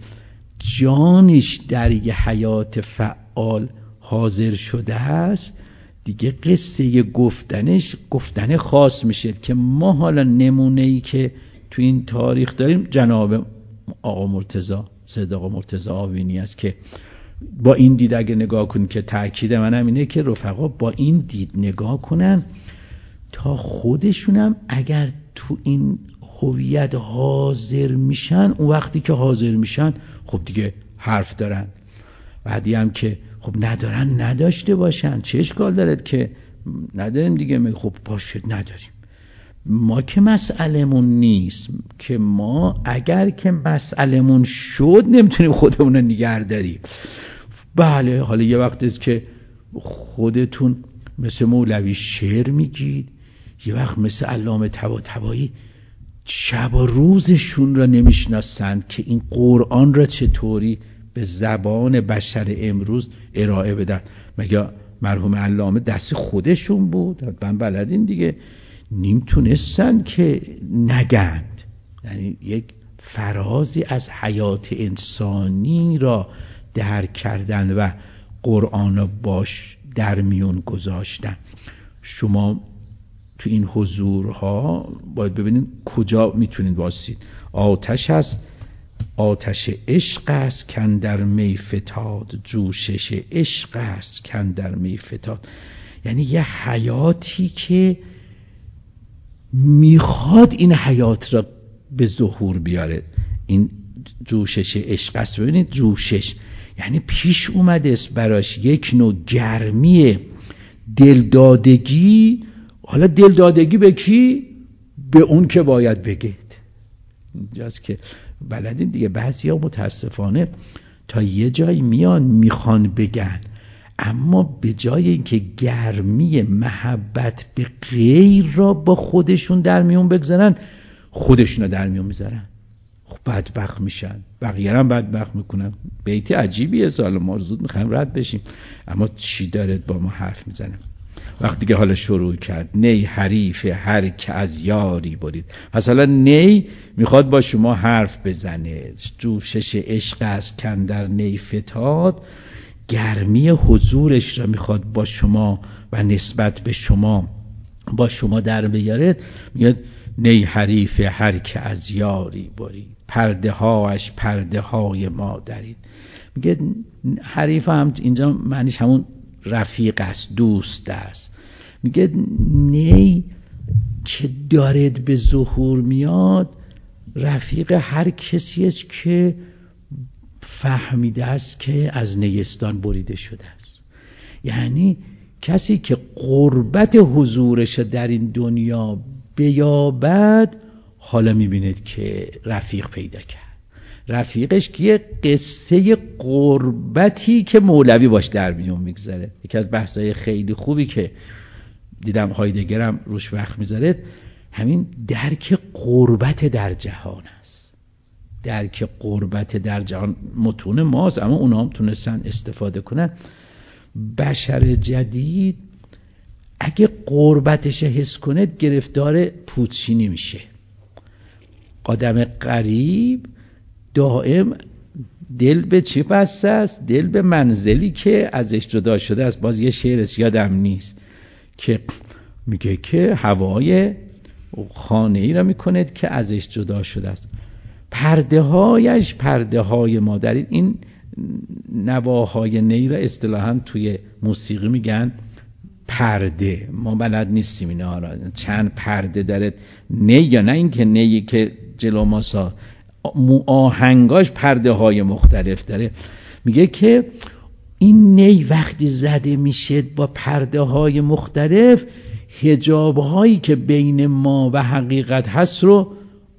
جانش در یه حیات فعال حاضر شده است، دیگه قصه گفتنش گفتن خاص میشه که ما حالا نمونه‌ای که تو این تاریخ داریم جناب آقا مرتضی، سید آقا مرتضی آوینی است که با این دید اگه نگاه کنن، که تأکید منم اینه که رفقا با این دید نگاه کنن تا خودشونم اگر تو این هویت حاضر میشن، اون وقتی که حاضر میشن خب دیگه حرف دارن. بعدی هم که خب ندارن نداشته باشن، چه اشکال دارد که نداریم دیگه، خب باشه نداریم. ما که مسئلهمون نیست که ما اگر که مسئلهمون شد نمیتونیم خودمون رو نگه داریم. بله حالا یه وقت است که خودتون مثل مولوی شعر میگید، یه وقت مثل علامه طباطبایی شب و روزشون را نمیشناسند که این قرآن را چطوری به زبان بشر امروز ارائه بدن. مگه مرحوم علامه دست خودشون بود؟ من بلدین دیگه، نمیتونستن که نگند. یعنی یک فرازی از حیات انسانی را درک کردن و قرآن را باش در میون گذاشتن. شما تو این حضورها باید ببینید کجا میتونید واسید. آتش است، آتش عشق است کاندر می فتاد، جوشش عشق است کاندر می فتاد. یعنی یه حیاتی که میخواد این حیات را به ظهور بیاره. این جوشش عشق است. ببینید جوشش یعنی پیش اومده است براش یک نوع گرمی دلدادگی. حالا دلدادگی به کی؟ به اون که باید بگید. اینجاست که بلدین دیگه، بعضی ها متاسفانه تا یه جایی میان میخوان بگن، اما به جای اینکه گرمی محبت به غیر را با خودشون در میون بگذارن، خودشون رو در میون میذارن. خب بدبخت میشن، بقیه هم بدبخت میکنن. بیت عجیبیه، سال ما زود میخوایم رد بشیم، اما چی دارد با ما حرف میزنه. وقتی که حالا شروع کرد نی حریف هر که از یاری برید، پس حالا نی میخواد با شما حرف بزنه. جوشش عشق است کاندر نی فتاد، گرمی حضورش را میخواد با شما و نسبت به شما با شما در بیاره. میگه نی حریف هر که از یاری برید، پرده هاش پرده های ما درید. میگه حریف هم اینجا معنیش همون رفیق است، دوست است. میگه نی که دارد به ظهور میاد، رفیق هر کسی است که فهمیده است که از نیستان بریده شده است. یعنی کسی که قربت حضورش در این دنیا بیابد، حالا میبینید که رفیق پیدا کرد. رفیقش که یه قصه قربتی که مولوی باش در میون میگذاره. یکی از بحثای خیلی خوبی که دیدم هایدگرم روش وقت میذاره، همین درک قربت در جهان است. درک قربت در جهان متون ماست، اما اونا هم تونستن استفاده کنن. بشر جدید اگه قربتش حس کنه گرفتار پوچینی میشه. آدم غریب دائم دل به چی بسته است؟ دل به منزلی که ازش جدا شده است. باز یه شعرش یادم نیست که میگه که هوای خانه ای را میکند که ازش جدا شده است. پرده هایش پرده های ما درید. این نواهای نی را اصطلاحاً توی موسیقی میگن پرده، ما بلد نیستیم اینا را، چند پرده داره، نی یا نه اینکه نی که جلو ما سا آهنگاش پرده های مختلف داره. میگه که این نی وقتی زده میشه با پرده های مختلف، حجاب هایی که بین ما و حقیقت هست رو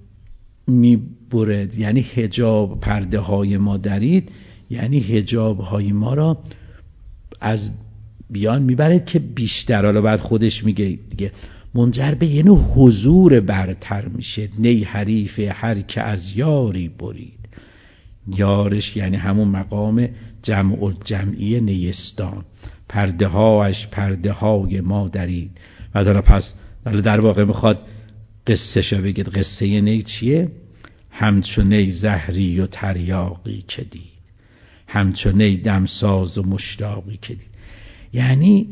میبرد. یعنی حجاب پرده های ما درید، یعنی حجاب های ما را از بیان میبرد که بیشتر، حالا بعد خودش میگه دیگه، منجر به یه نوع حضور برتر میشه. نی حریف هر که از یاری برید. یارش یعنی همون مقام جمع الجمعی نیستان. پرده هاش پرده های ما درید. و حالا پس در واقع میخواد قصه شو بگید. قصه نی چیه؟ همچو نی زهری و تریاقی که دید، همچو نی دمساز و مشتاقی که دید. یعنی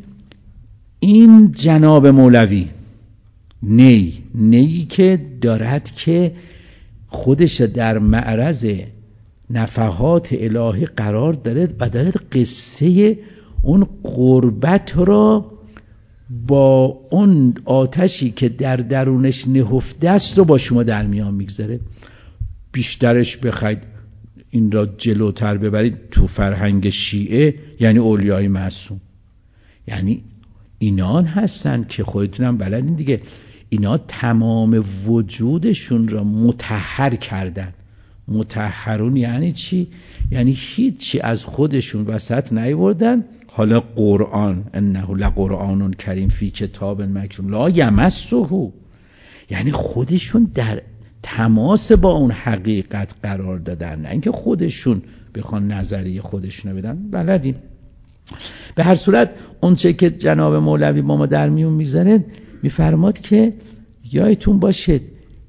این جناب مولوی نی نی که دارد که خودش در معرض نفحات الهی قرار دارد و دارد قصه اون قربت را با اون آتشی که در درونش نهفته است رو با شما در میان میگذاره. بیشترش بخواید این را جلوتر ببرید تو فرهنگ شیعه، یعنی اولیای معصوم، یعنی اینان هستن که خودتونم بلدین دیگه، اینا تمام وجودشون را مطهر کردن. مطهرون یعنی چی؟ یعنی هیچی از خودشون وسط نیاوردن. حالا قرآن انه لقرآن کریم فی کتاب مکنون لا یمسه، یعنی خودشون در تماس با اون حقیقت قرار دادن، نه اینکه خودشون بخوان نظریه خودشون بدن. بلدین. به هر صورت اون چه که جناب مولوی با ما در میون میذاره، میفرماد که یادتون باشه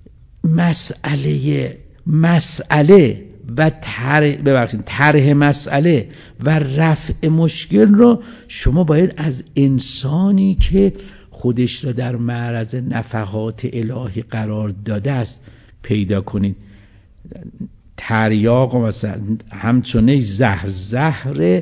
مسئله مسئله و طرح ببخشید طرح مسئله و رفع مشکل رو شما باید از انسانی که خودش را در معرض نفحات الهی قرار داده است پیدا کنید. تریاق مثلا همچونه زهر زهر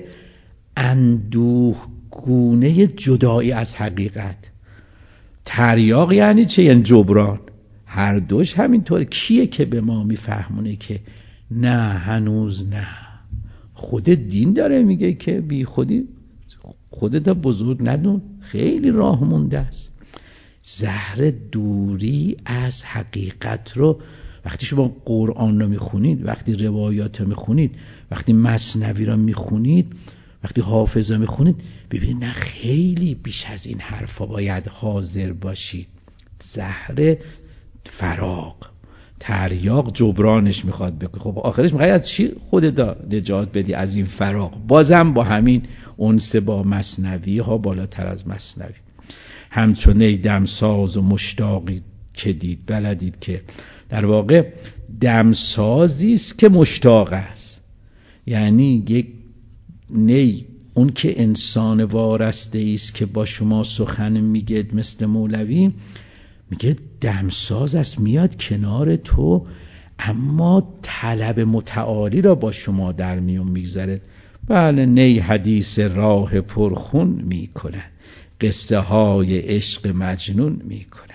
اندوهگونه جدایی از حقیقت. تریاق یعنی چه؟ یعنی جبران. هر دوش همینطور. کیه که به ما میفهمونه که نه هنوز نه؟ خود دین داره میگه که بی خودی خودت بزرگ ندون، خیلی راه مونده است. زهر دوری از حقیقت رو وقتی شما قرآن رو میخونید، وقتی روایات رو میخونید، وقتی مثنوی رو میخونید، وقتی حافظ رو میخونید، ببینید نه خیلی بیش از این حرفا باید حاضر باشید. زهر فراق، تریاق جبرانش میخواد بکنه. خب آخرش میخواد از چی خودت نجات بدی؟ از این فراق. بازم با همین انس با مثنوی ها بالاتر از مثنوی. همچون نی دمساز و مشتاقی که دید. بلدید که در واقع دمسازی است که مشتاق است. یعنی یک نی اون که انسان وارسته است که با شما سخن میگه، مثل مولوی میگه دمساز است، میاد کنار تو اما طلب متعالی را با شما در میون میگذاره. بله نی حدیث راه پرخون میکنه، قصه های عشق مجنون میکنه.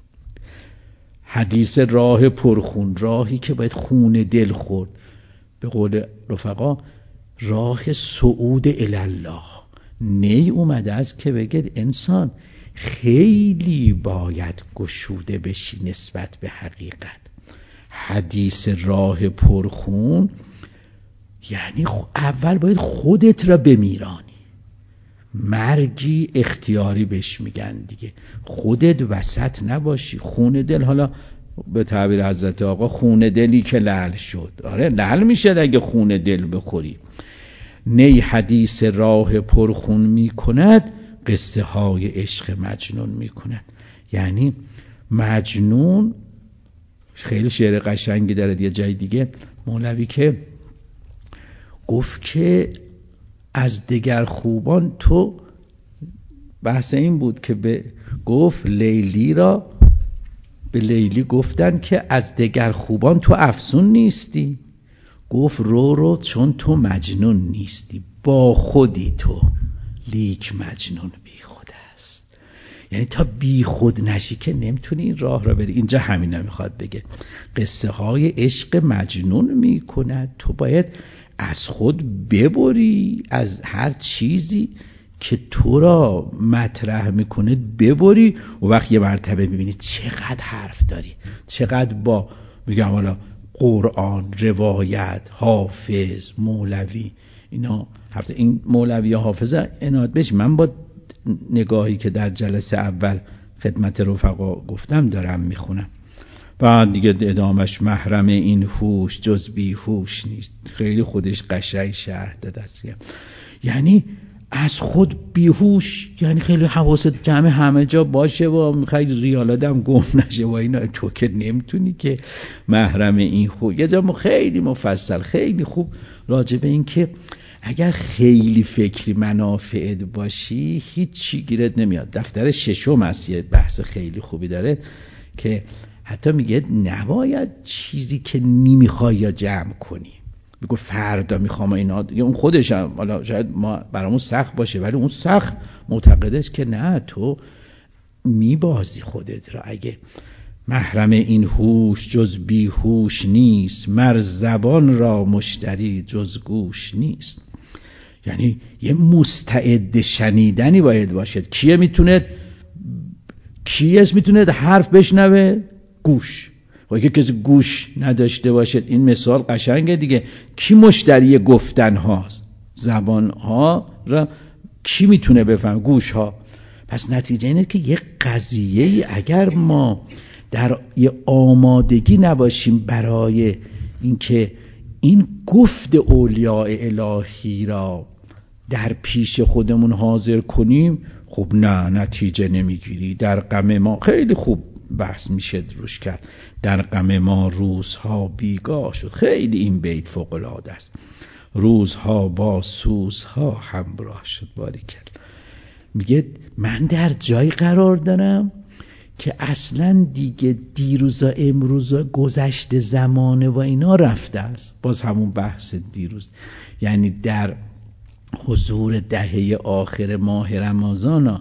حدیث راه پرخون، راهی که باید خون دل خورد. به قول رفقا راه صعود الالله. نی اومده است که بگه انسان خیلی باید گشوده بشی نسبت به حقیقت. حدیث راه پرخون یعنی اول باید خودت را بمیرانی. مرگی اختیاری بهش میگن دیگه. خودت وسط نباشی. خون دل، حالا به تعبیر حضرت آقا خون دلی که لعل شد. آره لعل میشه اگه خون دل بخوری. نی حدیث راه پرخون میکند، قصه های عشق مجنون میکند. یعنی مجنون، خیلی شعر قشنگی داره یه جای دیگه مولوی که گفت که از دگر خوبان تو، بحث این بود که به گفت لیلی را، به لیلی گفتن که از دگر خوبان تو افسون نیستی. گفت رو رو چون تو مجنون نیستی، با خودی تو لیک مجنون بی خود است. یعنی تا بی خود نشی که نمیتونی این راه را بری. اینجا همین میخواد بگه قصه های عشق مجنون میکند، تو باید از خود ببری، از هر چیزی که تو را مطرح میکنه ببری. و وقت یه مرتبه میبینی چقدر حرف داری، چقدر با میگم حالا قرآن، روایت، حافظ، مولوی، اینا حتی این مولوی یا حافظ عنایت بهش من با نگاهی که در جلسه اول خدمت رفقا گفتم دارم میخونم. بعد دیگه ادامش محرم این هوش جز بی هوش نیست. خیلی خودش قشنگ شرح داده است. یعنی از خود بیهوش، یعنی خیلی حواست جمع همه جا باشه و میخوای ریالادم گم نشه و اینا، تو که نمیتونی که محرم این خود. یه جا خیلی مفصل خیلی خوب راجع به این که اگر خیلی فکری منافعت باشی هیچی گیرت نمیاد. دفتر ششم است یه بحث خیلی خوبی داره که حتی میگه نباید چیزی که نمیخوای یا جمع کنی. میگه فردا میخوام اینا، یا اون خودش هم حالا شاید ما برامون سخت باشه ولی اون سخت معتقده است که نه، تو میبازی خودت را. اگه محرم این هوش جز بی هوش نیست، مر زبان را مشتری جز گوش نیست. یعنی یه مستعد شنیدنی باید باشد. کیه میتونه کیه میتونه حرف بشنوه؟ گوش. و اگه کسی گوش نداشته باشد، این مثال قشنگه دیگه، کی مشتری گفتن هاست؟ زبان ها را کی میتونه بفهم؟ گوش ها. پس نتیجه اینه که یه قضیه اگر ما در یه آمادگی نباشیم برای اینکه این گفت اولیاء الهی را در پیش خودمون حاضر کنیم، خب نه، نتیجه نمیگیری. در غم ما خیلی خوب بحث میشه روش کرد. در غم ما روزها بیگاه شد. خیلی این بیت فوق العاده است. روزها با سوزها همراه شد. باریکل. میگه من در جای قرار دارم که اصلا دیگه دیروزا امروزا گذشته زمانه و اینا رفته است. باز همون بحث دیروز، یعنی در حضور دهه آخر ماه رمضان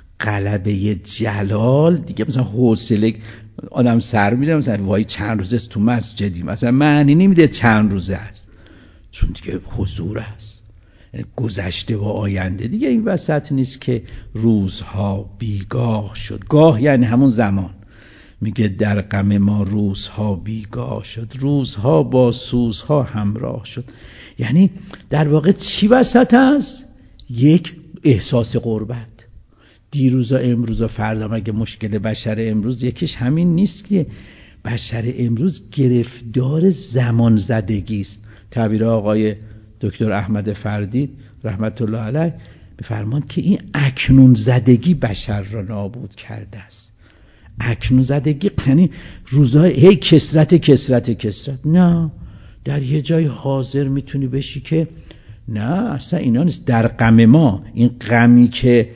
غلبه جلال دیگه مثلا حوصله آدم سر میره، مثلا وای چند روزه است تو مسجدی، مثلا معنی نمیده چند روزه است، چون دیگه حضور است. گذشته و آینده دیگه این وسط نیست که روزها بیگاه شد. گاه یعنی همون زمان. میگه در غم ما روزها بیگاه شد، روزها با سوزها همراه شد. یعنی در واقع چی وسط است؟ یک احساس غربت. دیروزا امروزا فردا. مگه مشکل بشر امروز یکیش همین نیست که بشر امروز گرفتار زمان زدگی است؟ تعبیر آقای دکتر احمد فردید رحمت الله علیه می‌فرماند که این اکنون زدگی بشر را نابود کرده است. اکنون زدگی یعنی روزهای هی کسرت کسرت کسرت. نه، در یه جای حاضر میتونی بشی که نه، اصلا اینا نیست. در غم ما، این غمی که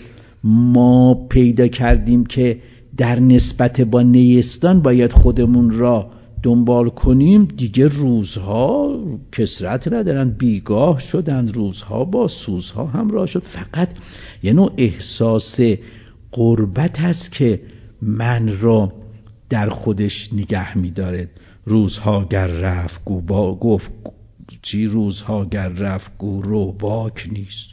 ما پیدا کردیم که در نسبت با نیستان باید خودمون را دنبال کنیم، دیگه روزها کسرت ندارن، بیگاه شدن، روزها با سوزها همراه شد. فقط یه نوع احساس غربت هست که من را در خودش نگه می‌داره. روزها گر رفت گو با گفت چی، روزها گر رفت گو رو باک نیست.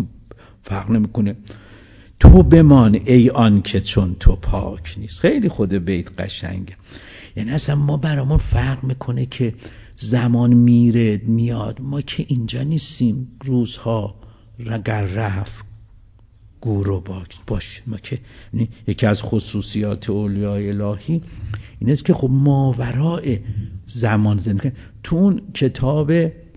فرق نمی‌کنه. تو بمان ای آن که چون تو پاک نیست. خیلی خود بیت قشنگه. یعنی اصلا ما برامون فرق میکنه که زمان میره میاد، ما که اینجا نیستیم. روزها گر رفت گو رو باک باشه. ما که یکی از خصوصیات اولیاء الهی این است که خب ماوراء زمان زندگی. تو اون کتاب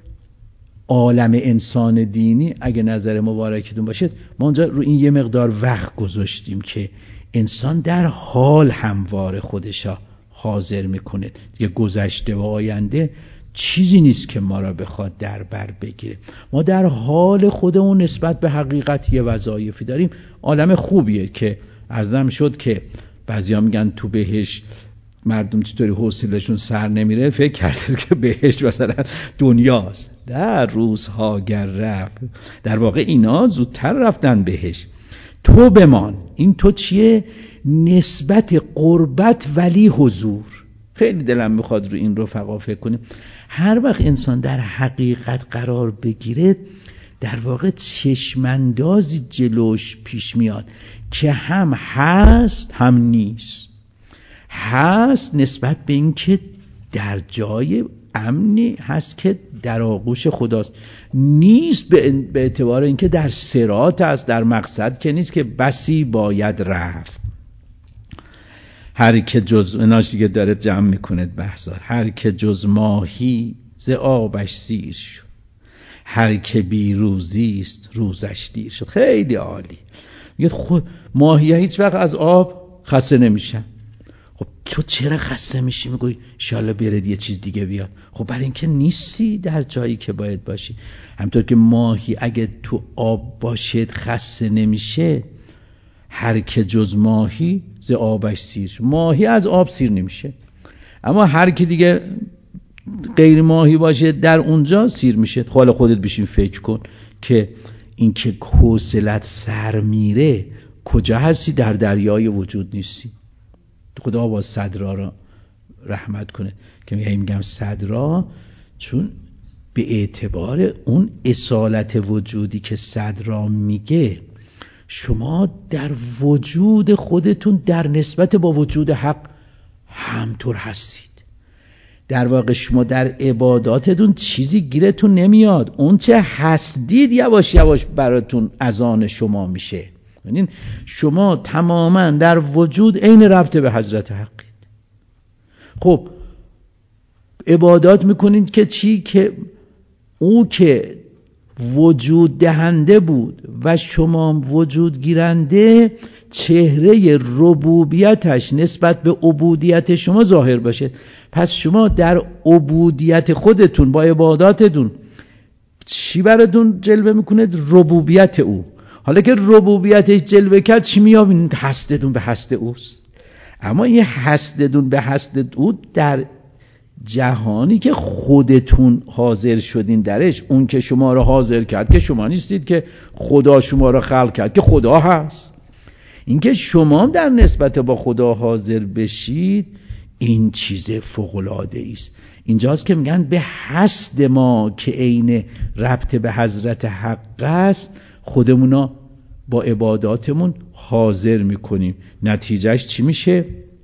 عالم انسان دینی اگه نظر مبارکتون باشه، ما اونجا رو این یه مقدار وقت گذاشتیم که انسان در حال هموار خودشا حاضر میکنه دیگه. گذشته و آینده چیزی نیست که ما را بخواد در بر بگیره. ما در حال خودمون نسبت به حقیقت یه وظایفی داریم. عالم خوبیه که عرضم شد که بعضیا میگن تو بهش مردم چطوری حوصله‌شون سر نمیره، فکر کرده که بهشت مثلا دنیاست. در روزها گر رفت، در واقع اینا زودتر رفتن بهشت. تو بمان. این تو چیه؟ نسبت قربت ولی حضور. خیلی دلم میخواد رو این رفقا فکر کنیم. هر وقت انسان در حقیقت قرار بگیره در واقع چشماندازی جلوش پیش میاد که هم هست هم نیست. هست نسبت به این که در جای امنی هست که در آغوش خداست، نیست به اعتبار اینکه در صراط است، در مقصد که نیست که بسی باید رفت. هر که جز ایناش دیگه داره جمع میکنه بحثا. هر که جز ماهی ز آبش سیر شد، هر که بی روزی است روزش دیر شد. خیلی عالی. میگه خود ماهی هیچ وقت از آب خسته نمیشن. خب تو چرا خسته میشی؟ میگوی انشالله بیارد یه چیز دیگه بیاد. خب برای اینکه نیستی در جایی که باید باشی. همطور که ماهی اگه تو آب باشد خسته نمیشه، هر که جز ماهی ز آبش سیر. ماهی از آب سیر نمیشه، اما هر کی دیگه غیر ماهی باشه در اونجا سیر میشه. حالا خودت بشین فکر کن که این که حوصلت سر میره کجا هستی؟ در دریای وجود نیستی. خدا با صدرا را رحمت کنه که میگم صدرا، چون به اعتبار اون اصالت وجودی که صدرا میگه شما در وجود خودتون در نسبت با وجود حق همطور هستید. در واقع شما در عباداتتون چیزی گیرتون نمیاد، اون چه هستید یواش یواش براتون از آن شما میشه. یعنی شما تماما در وجود عین ربط به حضرت حقید. خب عبادات میکنید که چی؟ که او که وجود دهنده بود و شما وجود گیرنده، چهره ربوبیتش نسبت به عبودیت شما ظاهر باشه. پس شما در عبودیت خودتون با عباداتتون چی براتون جلوه میکنه؟ ربوبیت او. حالا که ربوبیتش جلوه کرد چی میابینید؟ هستتون به هست اوست. اما این هستتون به هست او در جهانی که خودتون حاضر شدین درش، اون که شما رو حاضر کرد که شما نیستید، که خدا شما رو خلق کرد که خدا هست. این که شما در نسبت با خدا حاضر بشید این چیز فوق‌العاده است. اینجاست که میگن به حسد ما که عین ربط به حضرت حق است خودمونا با عباداتمون حاضر میکنیم. نتیجهش چی میشه؟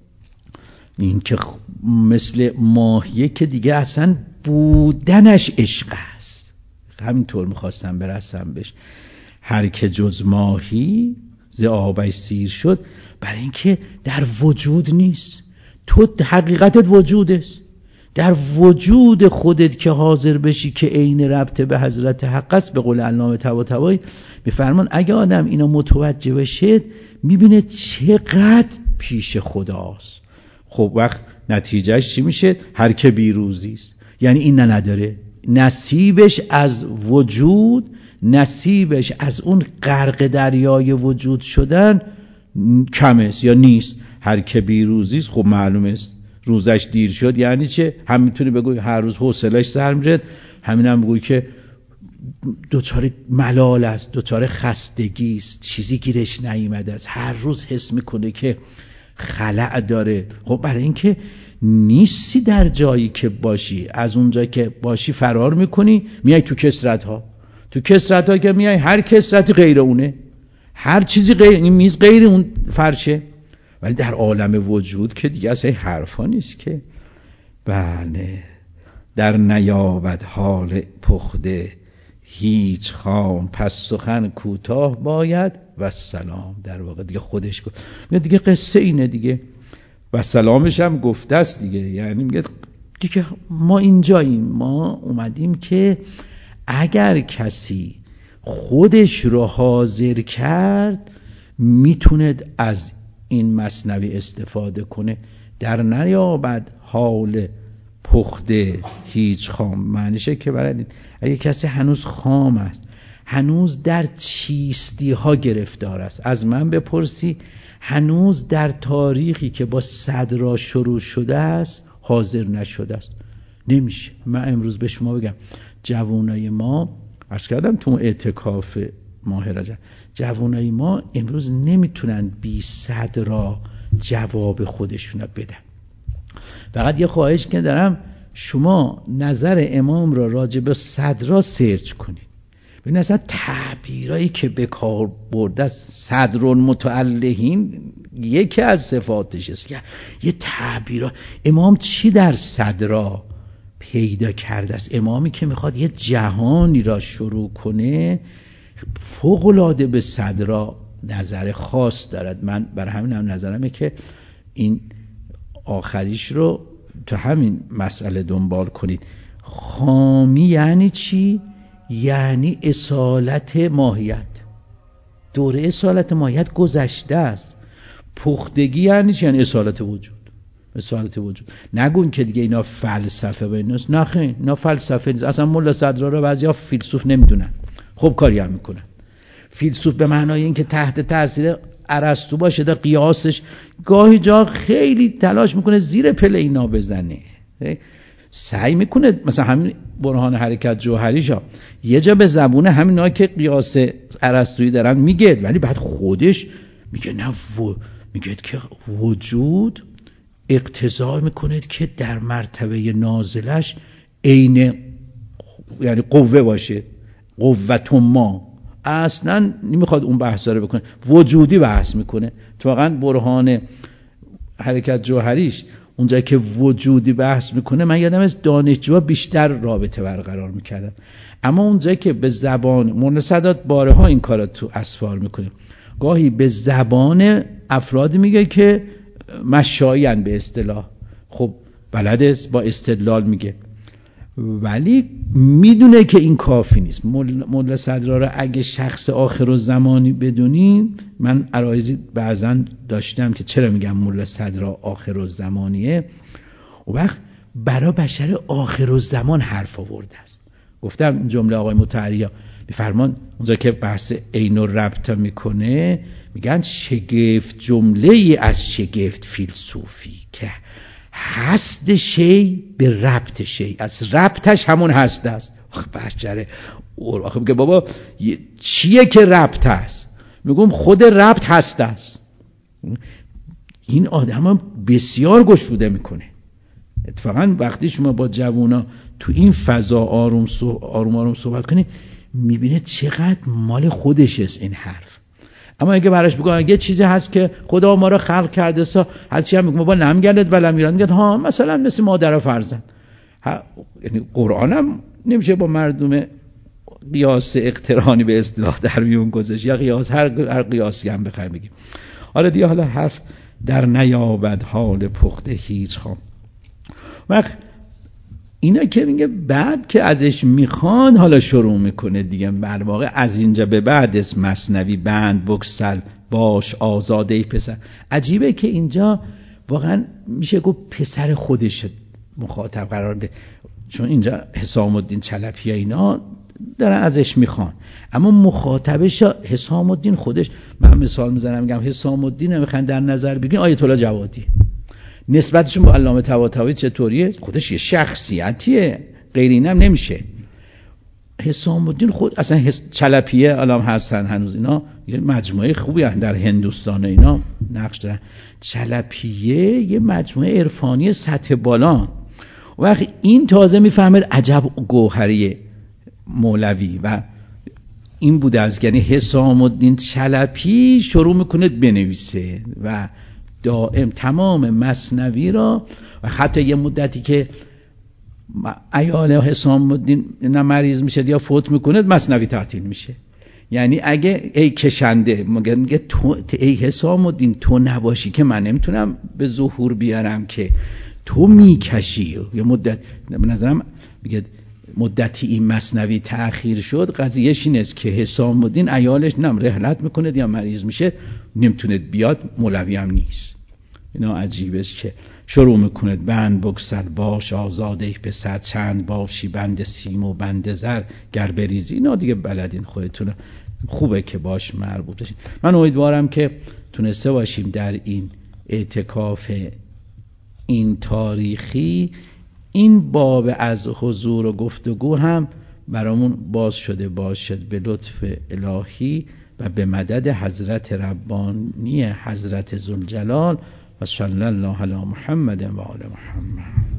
این که مثل ماهیه که دیگه اصلا بودنش عشق است. همینطور میخواستم برسم بهش. هر که جز ماهی ز آبش سیر شد، برای اینکه در وجود نیست. تو حقیقتت وجود است. در وجود خودت که حاضر بشی که عین ربط به حضرت حق است، به قول علامه طباطبایی میفرمان اگه آدم اینا متوجه بشه میبینه چقدر پیش خداست. خب وقت نتیجهش چی میشه؟ هر که بیروزی است، یعنی این نه نداره، نصیبش از وجود، نصیبش از اون غرق دریای وجود شدن کم است یا نیست. هر که بیروزی است، خب معلوم است روزش دیر شد. یعنی چه؟ هم میتونی بگوی هر روز حوصله‌اش سر میره، همین هم بگوی که دوچار ملال است، دوچار خستگی است، چیزی گیرش نیامده است، هر روز حس میکنه که خلأ داره. خب برای اینکه نیستی در جایی که باشی، از اون جایی که باشی فرار میکنی، میای تو کسرت ها. تو کسرت ها که میای هر کسرتی غیر اونه، هر چیزی غیر این میز غیر اون فرشه. ولی در عالم وجود که دیگه اصلا حرفا نیست که. بله در نیابد حال پخته هیچ خام، پس سخن کوتاه باید و سلام. در واقع دیگه خودش گفت، میگه دیگه قصه اینه دیگه و سلامش هم گفته است دیگه. یعنی میگه دیگه ما اینجاییم، ما اومدیم که اگر کسی خودش رو حاضر کرد میتونه از این مثنوی استفاده کنه. در نیابد حال پخته هیچ خام، معنیشه که برای اگه کسی هنوز خام است، هنوز در چیستی ها گرفتار است، از من بپرسی هنوز در تاریخی که با صدرا شروع شده است حاضر نشده است. نمیشه. من امروز به شما بگم جوانای ما، عرض کردم تو اعتکاف ماه رجب. جوانای ما امروز نمیتونن بی صدرا جواب خودشون رو بدن. فقط یه خواهش که دارم، شما نظر امام را راجع به صدرا سرچ کنید، ببین اصلا تعبیرایی که به کار برده است. صدرالمتعلهین یکی از صفاتش است. یه تعبیرا امام چی در صدرا پیدا کرده است؟ امامی که میخواد یه جهانی را شروع کنه فوق‌العاده به صدرا نظر خاص دارد. من برای همین هم نظرمه که این آخریش رو تو همین مسئله دنبال کنید. خامی یعنی چی؟ یعنی اصالت ماهیت. دوره اصالت ماهیت گذشته است. پختگی یعنی چی؟ یعنی اصالت وجود. اصالت وجود. نگون که دیگه اینا فلسفه و ایناست. نه خیلی اینا فلسفه نیست. اصلا ملا صدرا رو بعضیا فیلسوف نمیدونن. خب کاری هم میکنن. فیلسوف به معنای این که تحت تاثیر ارسطو باشه، در قیاسش گاهی جا خیلی تلاش میکنه زیر پله اینا بزنه، سعی میکنه مثلا همین برهان حرکت جوهریشا یه جا به زبونه همینا که قیاس ارسطویی دارن میگه، ولی بعد خودش میگه نه و... میگه که وجود اقتضا میکنه که در مرتبه نازلش عین یعنی قوه باشه، قوت ما. اصلا نمیخواد اون بحثا رو بکنه، وجودی بحث میکنه. واقعا برهان حرکت جوهریش اونجایی که وجودی بحث میکنه، من یادم از دانشجوها بیشتر رابطه برقرار میکردن. اما اونجایی که به زبان مولانا سادات بارها این کارا تو اسفار میکنه، گاهی به زبان افراد میگه که مشایعن به اصطلاح، خب بلده با استدلال میگه، ولی میدونه که این کافی نیست. مولا صدرا رو اگه شخص آخر الزمانی بدونین، من عرایضی بعضا داشتم که چرا میگم مولا صدرا آخر الزمانیه، و وقت برای بشر آخر الزمان حرف آورده است. گفتم جمله آقای مطهری میفرمان اونجا که بحث عین الربط میکنه، میگن شگفت جمله از شگفت فیلسوفی که هست شی به ربط شی، از ربطش همون هست است. بشره آخه میگه بابا چیه که ربط هست؟ میگم خود ربط هست است. این آدم هم بسیار گشوده میکنه. اتفاقا وقتی شما با جوونا تو این فضا آروم آروم آروم صحبت کنی، میبینه چقدر مال خودش است این حرف. اما اگه براش بگم اگه چیزی هست که خدا ما رو خلق کرده سا هر چی هم میگم بابا نمیگلد ولم میگن میگه ها مثلا مثل مادر و فرزند، یعنی قرآن هم نمیشه با مردم قیاس اقترانی به اصطلاح در میون گذاشت، یا قیاس هر هر قیاسی هم بخیر بگیم. حالا دیگه حالا حرف در نیابد حال پخته هیچ خام. وقت اینا که میگه بعد که ازش میخوان حالا شروع میکنه دیگه، در واقع از اینجا به بعد اسم مثنوی بند بگسل باش آزاده ای پسر. عجیبه که اینجا واقعا میشه گفت پسر خودش مخاطب قرار ده، چون اینجا حسام الدین چلپی اینا دارن ازش میخوان، اما مخاطبش حسام الدین خودش. من مثال میزنم میگم حسام الدین میخوان در نظر بگیرین آیت الله جوادی، نسبتشون با علامه طباطبایی چطوریه؟ خودش یه شخصیتیه، غیر اینم نمیشه. حسام الدین خود اصلا حس... چلپیه علام هستن هنوز، اینا یه مجموعه خوبی هستن در هندوستان، اینا نقش دارن. چلپیه یه مجموعه عرفانی سطح بالا. وقتی این تازه میفهمه عجب گوهری مولوی و این بوده از، یعنی حسام الدین چلپی شروع میکنه بنویسه و دائم تمام مثنوی را، و حتی یه مدتی که عیال حسام الدین نه مریض میشه یا فوت میکنه مثنوی تعطیل میشه. یعنی اگه ای کشنده میگه میگه تو ای حسام الدین تو نباشی که من نمیتونم به ظهور بیارم، که تو میکشی. یه مدت به نظرم میگه مدتی این مثنوی تأخیر شد، قضیهش این است که حسام الدین عیالش نم رحلت میکنه یا مریض میشه نمیتونه بیاد، مولوی هم نیست. اینا عجیبه است که شروع میکنه بند بگسل باش آزاده پسر چند باشی بند سیم و بند زر گر بریزی. اینا دیگه بلدین خودتون، خوبه که باش مربوط بشین. من امیدوارم که تونسته باشیم در این اعتکاف این تاریخی این باب از حضور و گفتگو هم برامون باز شده باشد به لطف الهی و به مدد حضرت ربانی حضرت ذوالجلال و صلی الله علی محمد و آل محمد.